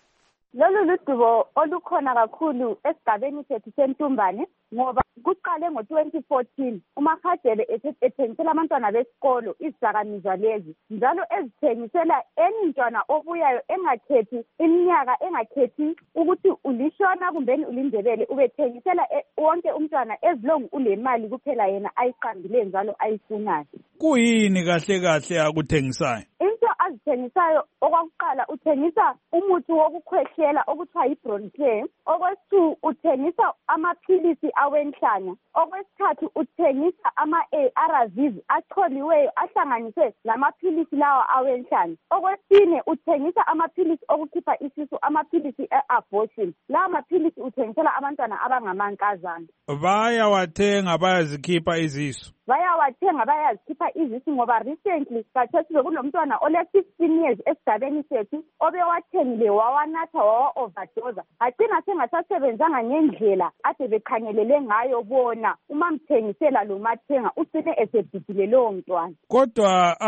Lolu ludubo olukhona kakhulu esigabeni sethu seNtumbane ngoba kuqale ngo-2014 uMahadebe ethengisela abantwana besikolo izidakamizwa lezi njalo ezithengisela emntwana obuyayo engakhethi iminyaka, engakhethi ukuthi ulishona kumbeni ulindebele, ubethengisela wonke umntwana ezilongu ulemali kuphela yena ayiqambileyo njalo ayifunayo. Kuyini kahle kahle akuthengisayo? Into azithengisayo okwakuqala uthengisa umuthi wokukhwehlela okuthiwa yi-Bronte, okwesithu uthengisa amaphilisi awenhlanya, okwesithathu uthengisa ama-ARVs acholiweyo ahlanganiswe lamaphilisi lawa awenhlanya, okwesine uthengisa amaphilisi okukhipha isisu, amaphilisi e-abortion. Lawa maphilisi uthengisela abantwana abangamankazana. Bayawathenga bayazikhipha izisu? Bayawathenga bayazikhipha izisu ngoba recently kathesiwe kulomntwana ole-16 years esigabeni sethu obewathengile wawanatha wawa-overdosa agcina sengasasebenzanga ngendlela ade bekhangelele ngayo bona. Uma mthengisela lo mathenga ucine esebhidile lowo mntwana. Kodwa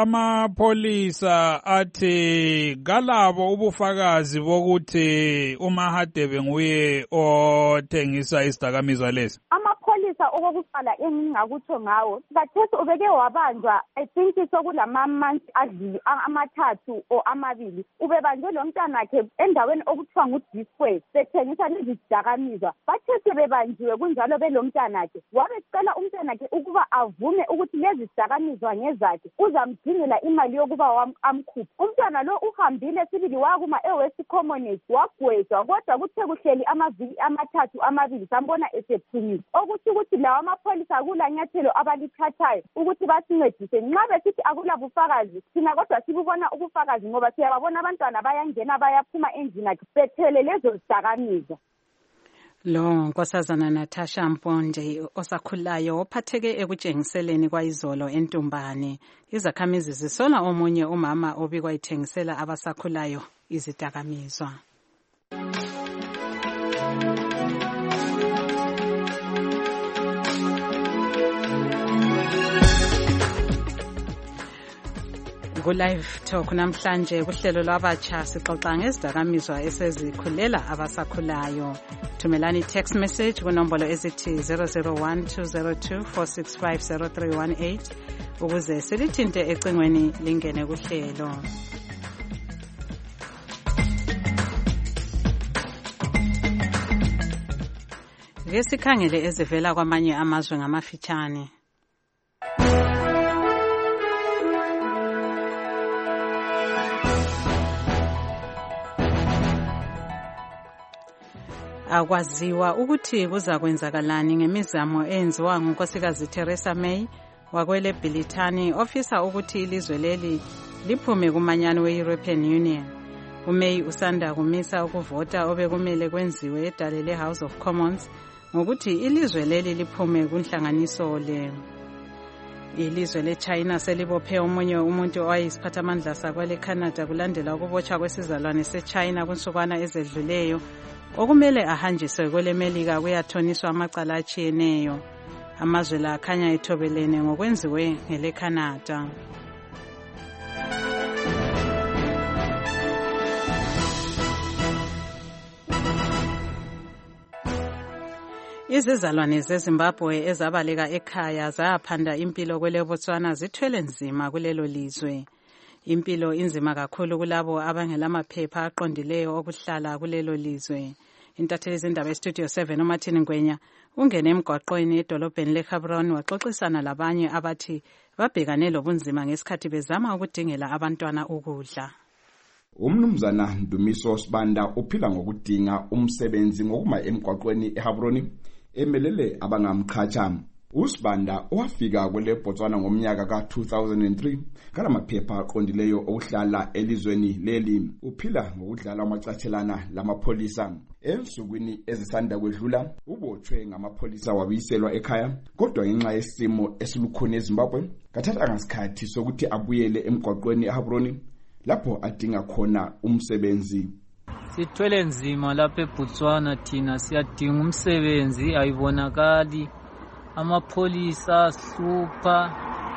amapholisa athi kalabo ubufakazi bokuthi uMahadebe nguye othengisa izidakamizwa lezi. Amapholisa okokuqala engingakutsho ngawo kathesi ubeke wabanjwa I think sokulama-months adluli amathathu o amabili. Ubebanjwe lo mntanakhe endaweni okuthiwa nguDisway bethengisa lezi zidakamizwa. Bathe bebanjiwe kunjalo belo mntanakhe wabecela umntanakhe ukuba avume ukuthi lezi zidakamizwa ngezakhe uzamdingela imali yokuba amkhuphe. Umntwana lo uhambile sibili wakuma eWest Commonwealth wagwetshwa kodwa kuthe kuhleli amaviki amathathu amabili sambona esephunyile. Ukuthi lawa amapholisa kulanyathelo abalithathayo ukuthi basincedise. Nxa besithi akula bufakazi thina kodwa sibubona ubufakazi ngoba siyababona abantwana bayangena bayaphuma endlini akhe bethele lezo zidakamizwa. Lo Nkosazana Natasha Mpondi osakhulayo ophatheke ekutshengiseleni kwayizolo eNtumbane. Izakhamizi zisola omunye umama obikwa ithengisela abasakhulayo izidakamizwa. Ku-Live Talk namhlanje kuhlelo lwabatsha sixoxa ngezidakamizwa esezikhulela abasakhulayo. Thumelani text message kunombolo ezithi 001-202-465-0318 ukuze silithinte ecingweni lingene kuhlelo. Ke sikhangele ezivela kwamanye amazwe ngamafitshane. Akwaziwa ukuthi kuzakwenzakalani ngemizamo eyenziwa ngunkosikazi Theresa May wakwele Britani ofisa ukuthi ilizwe leli liphume kumanyano we-European Union. uMay usanda kumisa ukuvota obekumele kwenziwe edale le-House of Commons ngokuthi ilizwe leli liphume kunhlanganiso le. Ilizwe leChina selibophe omunye umuntu owayisiphathamandla sakwele Canada kulandela ukubotshwa kwesizalwane seChina kunsukwana ezedluleyo okumele ahanjiswe kwele Melika kuyathoniswa amacala atshiyeneyo. Amazwe la akhanya ethobelene ngokwenziwe ngele Canada. Izizalwane zeZimbabwe ezabaleka ekhaya zaphanda impilo kwele Botswana zithwele nzima kulelo lizwe. Impilo inzima kakhulu kulabo abangelamaphepha aqondileyo okuhlala kulelo lizwe. Intatheli zindaba estudio 7 uMartin Ngwenya ungene emgwaqweni edolobheni leHebron waxoxisana labanye abathi babhekane lobunzima ngesikhathi bezama ukudingela abantwana ukudla. Umnumzana Ndumiso Sibanda uphila ngokudinga umsebenzi ngokuma emgwaqweni eHebron emelele abangamqhatsha. Usibanda owafika kwele Botswana ngomnyaka ka-2003 kalamaphepha aqondileyo okuhlala elizweni leli. Uphila ngokudlala amacathelana lamapholisa. Ensukwini ezisanda kwedlula ubotshwe ngamapholisa wabiselwa ekhaya, kodwa ngenxa yesimo esilukhona eZimbabwe kathatha ngasikhathi sokuthi abuyele emgwaqweni eHebron lapho adinga khona umsebenzi. Sithwele nzima lapha eBotswana, thina siyadinga umsebenzi ayibonakali. Amapholisa sihlupha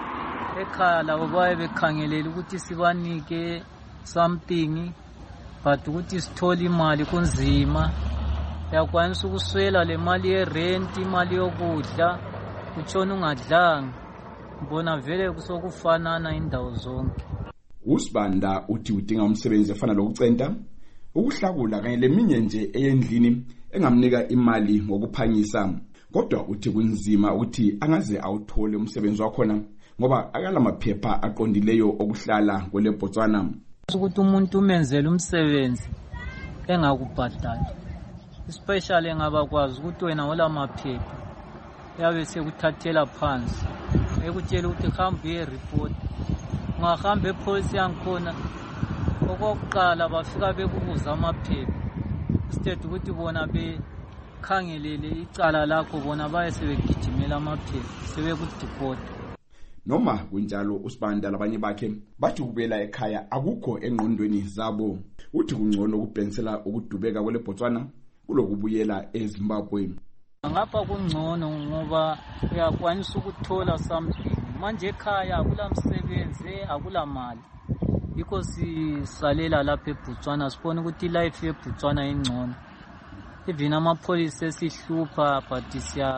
ekhaya labo baye bekhangelela ukuthi sibanike something, but ukuthi sithole imali kunzima. Yakwanisa ukuswela le mali yerent, imali yokudla, utshona ungadlanga. Mbona vele kusokufanana indawo zonke. Usibanda uthi udinga umsebenzi efana lokucenta, ukuhlakula kanye leminye nje eyendlini engamnika imali ngokuphangisa. Kodwa uthi kunzima ukuthi angaze awuthole umsebenzi wakhona ngoba akalamaphepha aqondileyo okuhlala kwele Botswana. Ukuthi umuntu umenzele umsebenzi engakubhadali, especially engabakwazi ukuthi wena olamaphepha yabe sekuthathela phansi ekutshela ukuthi hamba uyereport. Ungahamba epolisi yangikhona okokuqala bafika bekubuza amaphepha instead ukuthi bona bekhangelele icala lakho, bona baye sebegijimela amaphepha sebekudipota. Noma kunjalo Usibanda labanye bakhe bathi kubela ekhaya akukho engqondweni zabo. Uthi kungcono ukubhensela ukudubeka kwele Botswana kulokubuyela eZimbabwe. Ngapha kungcono ngoba uyakwanisa ukuthola something. Manje ekhaya akula msebenzi, akula mali. Yikho sisalela lapha eBotswana sibona ukuthi life eBotswana ingcono. Even amapholisa esihlupha but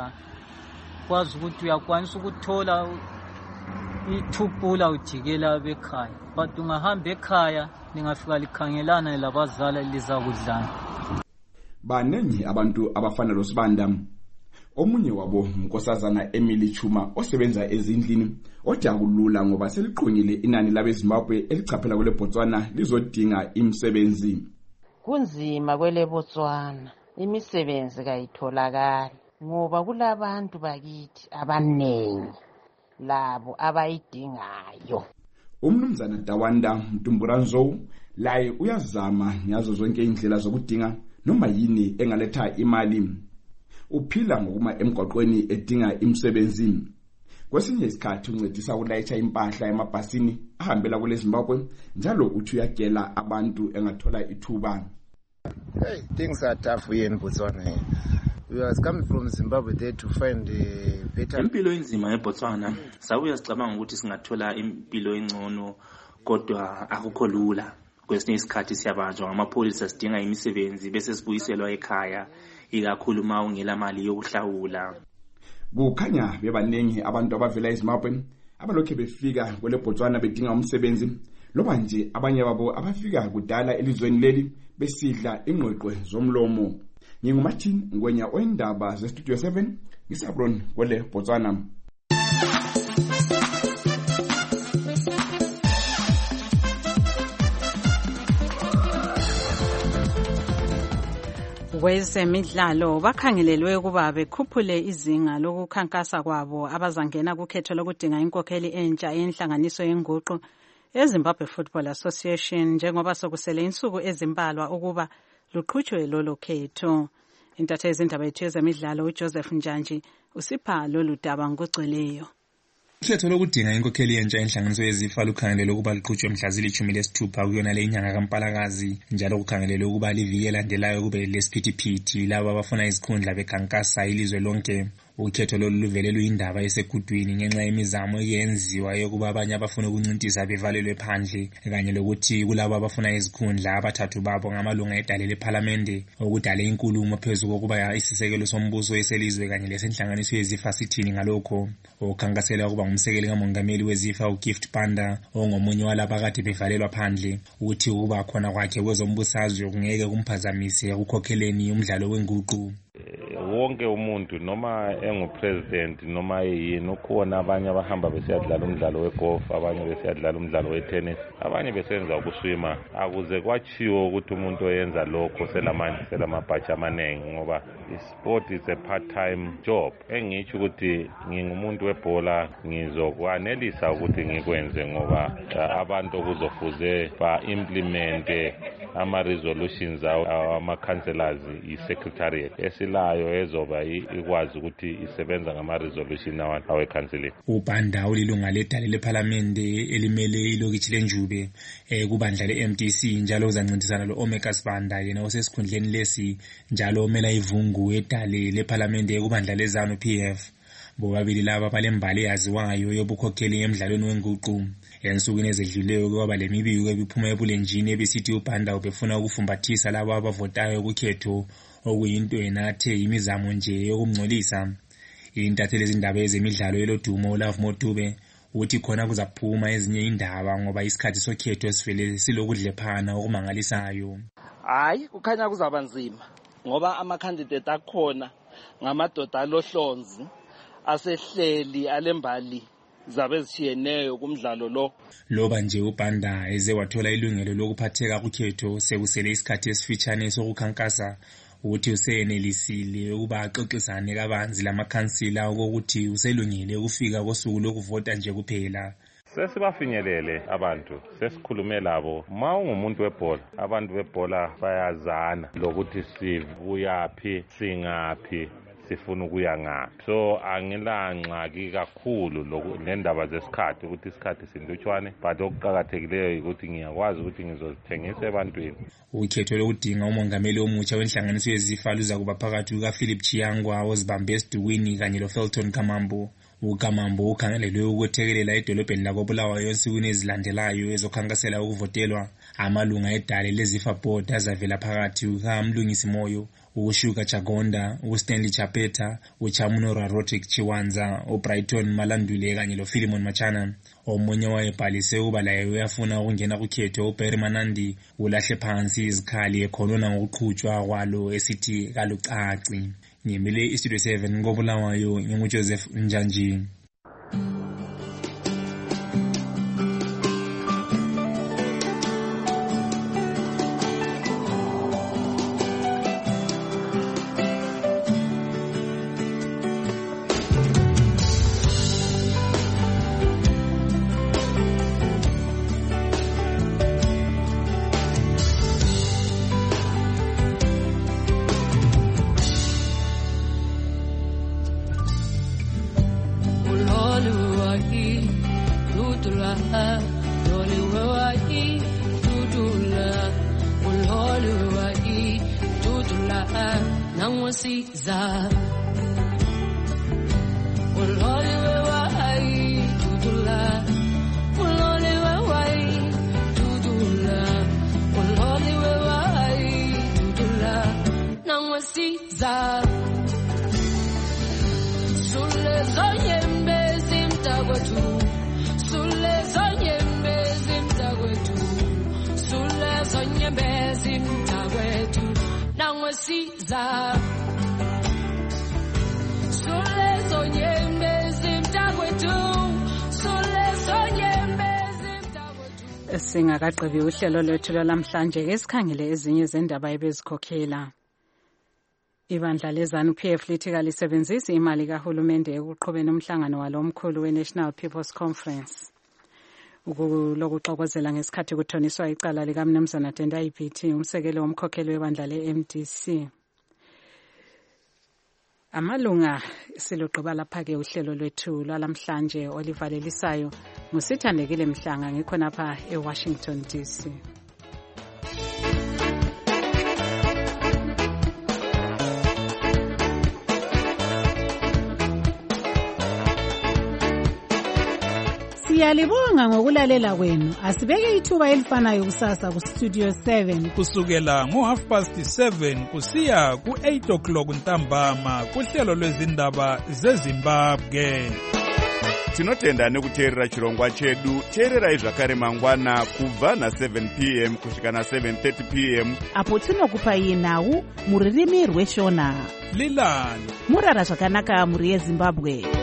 siyakwazi ukuthi uyakwanisa ukuthola ithupula ujikela bekhaya, but ungahamba ekhaya ningafika likhangelana labazali lizakudlana. Baningi abantu abafana loSibanda. Omunye wabo unkosazana Emily Chuma osebenza ezindlini othi akulula ngoba seliqonyile inani labeZimbabwe elichaphela kwele Botswana lizodinga imisebenzi. Kunzima kwele Botswana, imisebenzi kayitholakali ngoba kulabantu bakithi abanengi labo abayidingayo. Umnumzana Dawanda Mtumburanzo laye uyazama ngazo zonke indlela zokudinga noma yini engaletha imali. Uphila ngokuma emgwaqweni edinga imisebenzi. Kwesinye isikhathi uncedisa ukulayitsha impahla emabhasini ahambela kule Zimbabwe, njalo uthi uyagela abantu engathola ithuba. Hey, things are tough here in Botswana. We are coming from Zimbabwe there to find a better. Impilo inzima eBotswana. Sabuya sicabanga ukuthi singathola impilo engcono, kodwa akukho lula. Kwesinye isikhathi siyabanjwa amapholisa sidinga imisebenzi bese sibuyiselwa ekhaya, ikakhulu uma ungela mali yokuhlawula. Kukhanya bebaningi abantu abavela eZimbabwe abalokhe befika kwele Botswana bedinga umsebenzi, loba nje abanye babo abafika kudala elizweni leli besidla ingqweqwe zomlomo. NginguMartin Ngwenya oyindaba zestudio 7 ngisaBron kwele Botswana. Kwezemidlalo bakhangelelwe ukuba bekhuphule izinga lokukhankasa kwabo abazangena kukhetho lokudinga inkokheli entsha yenhlanganiso yenguqu eZimbabwe Football Association njengoba sokusele insuku ezimbalwa ukuba luqhutshwe lolo khetho. Intatheli izindaba yethu yezemidlalo uJoseph Njanji usipha lolu daba ngokugcweleyo. Ukhetho lokudinga inkokheli yentsha yenhlanganiso yeZIFA lukhangelele ukuba luqhutshwe mhla zili-16 kuyona le inyanga kaMpalakazi, njalo kukhangelele ukuba liviki elandelayo kube lesiphithiphithi labo abafuna izikhundla bekhankasa ilizwe lonke. ukhetho lolu luvele luyindaba esegudwini ngenxa yemizamo eyenziwa yokuba abanye abafuna ukuncintisa bevalelwe phandle kanye lokuthi kulabo abafuna izikhundla abathathu babo ngamalunga edale lephalamende okudale inkulumo phezu kokuba isisekelo sombuso eselizwe kanye lesenhlanganiso yezifa sithini ngalokho. Ukhankasela ukuba ngumsekeli kamongameli wezifa uGift Panda ongomunye walabo akade bevalelwa phandle uthi ukuba khona kwakhe kwezombusazwe kungeke kumphazamise ukukhokheleni umdlalo wenguqu. Wonke umuntu noma engupresident noma yini ukhona abanye abahamba besiyadlala umdlalo wegolf, abanye besiyadlala umdlalo wetennis, abanye besenza ukuswima. Akuze kwachiwo ukuthi umuntu oyenza lokho selamabhachi amanengi ngoba isport is a part-time job. Engitsho ukuthi ngingumuntu webhola ngizokwanelisa ukuthi ngikwenze ngoba abantu kuzofuze ba-implemente ama-resolutions ama-councillors i-secretariat esilayo ezoba ikwazi ukuthi isebenza ngama-resolution awe-council. uBanda ulilunga ledale lephalamende elimele ilokitshi lenjube kubandla le-MDC njalo uzancintisana lo-Omega Sibanda yena osesikhundleni lesi njalo omela ivungu edale lephalamende kubandla lezanu PF. Bobabili laba balembali eyaziwayo yobukhokheli emidlalweni wenguqu. Ensukwini ezedluleyo kwaba lemibiko ebiphuma ebulenjini ebisithi uBanda ubefuna ukufumbathisa labo abavotayo kukhetho okuyinto enathe imizamo nje yokumngcolisa. Intatheli izindaba ezemidlalo elodumo uLove Motube uthi khona kuzaphuma ezinye indaba ngoba isikhathi sokhetho esivele silokudlephana okumangalisayo. Hayi kukhanya kuzaba nzima ngoba ama-candidate akhona ngamadoda alohlonzi asehleli alembali zabe ezishiyeneyo kumdlalo lo. Loba nje uBanda eze wathola ilungelo lokuphatheka kukhetho sekusele isikhathi esifitshane sokukhankasa ukuthi usenelisile ukuba axoxisane kabanzi lamakhansila ukuthi uselungile ukufika kosuku lokuvota nje kuphela. Sesibafinyelele abantu, sesikhulume labo. Ma ungumuntu webhola, abantu bebhola bayazana lokuthi sivuyaphi, singaphi, sifuna ukuya ngaphi. So angilangxaki kakhulu nendaba zesikhathi ukuthi isikhathi sindutshwane, but okuqhakathekileyo ukuthi ngiyakwazi ukuthi ngizozithengisa ebantwini. Ukhetho lokudinga umongameli omutsha wenhlanganiso yezifa luza kuba phakathi kukaPhilip Chiyangwa ozibambe esidukwini kanye loFelton Kamambo. uKamambo ukhangelelwe ukuthekelela edolobheni lakoBulawayo ensukwini ezilandelayo ezokhankasela ukuvotelwa. Amalunga edale lezifa board azavela phakathi kukaMlungisi Moyo, uShuka Chagonda, uStanley Chapeta, uChamunora Rodrick Chiwanza, uBrighton Malandule kanye loPhilemon Machana. Omunye wayebhalise ukuba laye uyafuna ukungena kukhetho uBerry Manandi ulahle phansi izikhali ekhonona ngokuqhutshwa kwalo esithi kalucaci. Ngimile iStudio 7 ngoBulawayo nginguJoseph Njanji. Singakaqebi uhlelo lwethu lamhlanje ke sikhangele ezinye zendaba ebezikhokhela. Ibandla lezanu PF lithi kalisebenzisi imali kahulumende ekuqhubeni umhlangano walo omkhulu weNational People's Conference. Lokuxokozela ngesikhathi kuthoniswa icala likaMnumzana Tendai Biti, umsekeli womkhokheli webandla le-MDC. Amalunga silugqiba lapha-ke uhlelo lwethu lwalamhlanje olivalelisayo nguSithandekile Mhlanga ngikhonapha eWashington DC. Siyalibonga ngokulalela kwenu. Asibeke ithuba elifanayo kusasa ku Studio 7 kusukela ngo7:30 kusiya ku8:00 ntambama kuhlelo lwezindaba zeZimbabwe. Tinotenda nekuteerera chirongwa chedu. Teererai zvakare mangwana kubva na7 p.m. kusvika na7:30 p.m. apo tinokupai nhau muririmi rweshona. Lilani murara zvakanaka muri yeZimbabwe.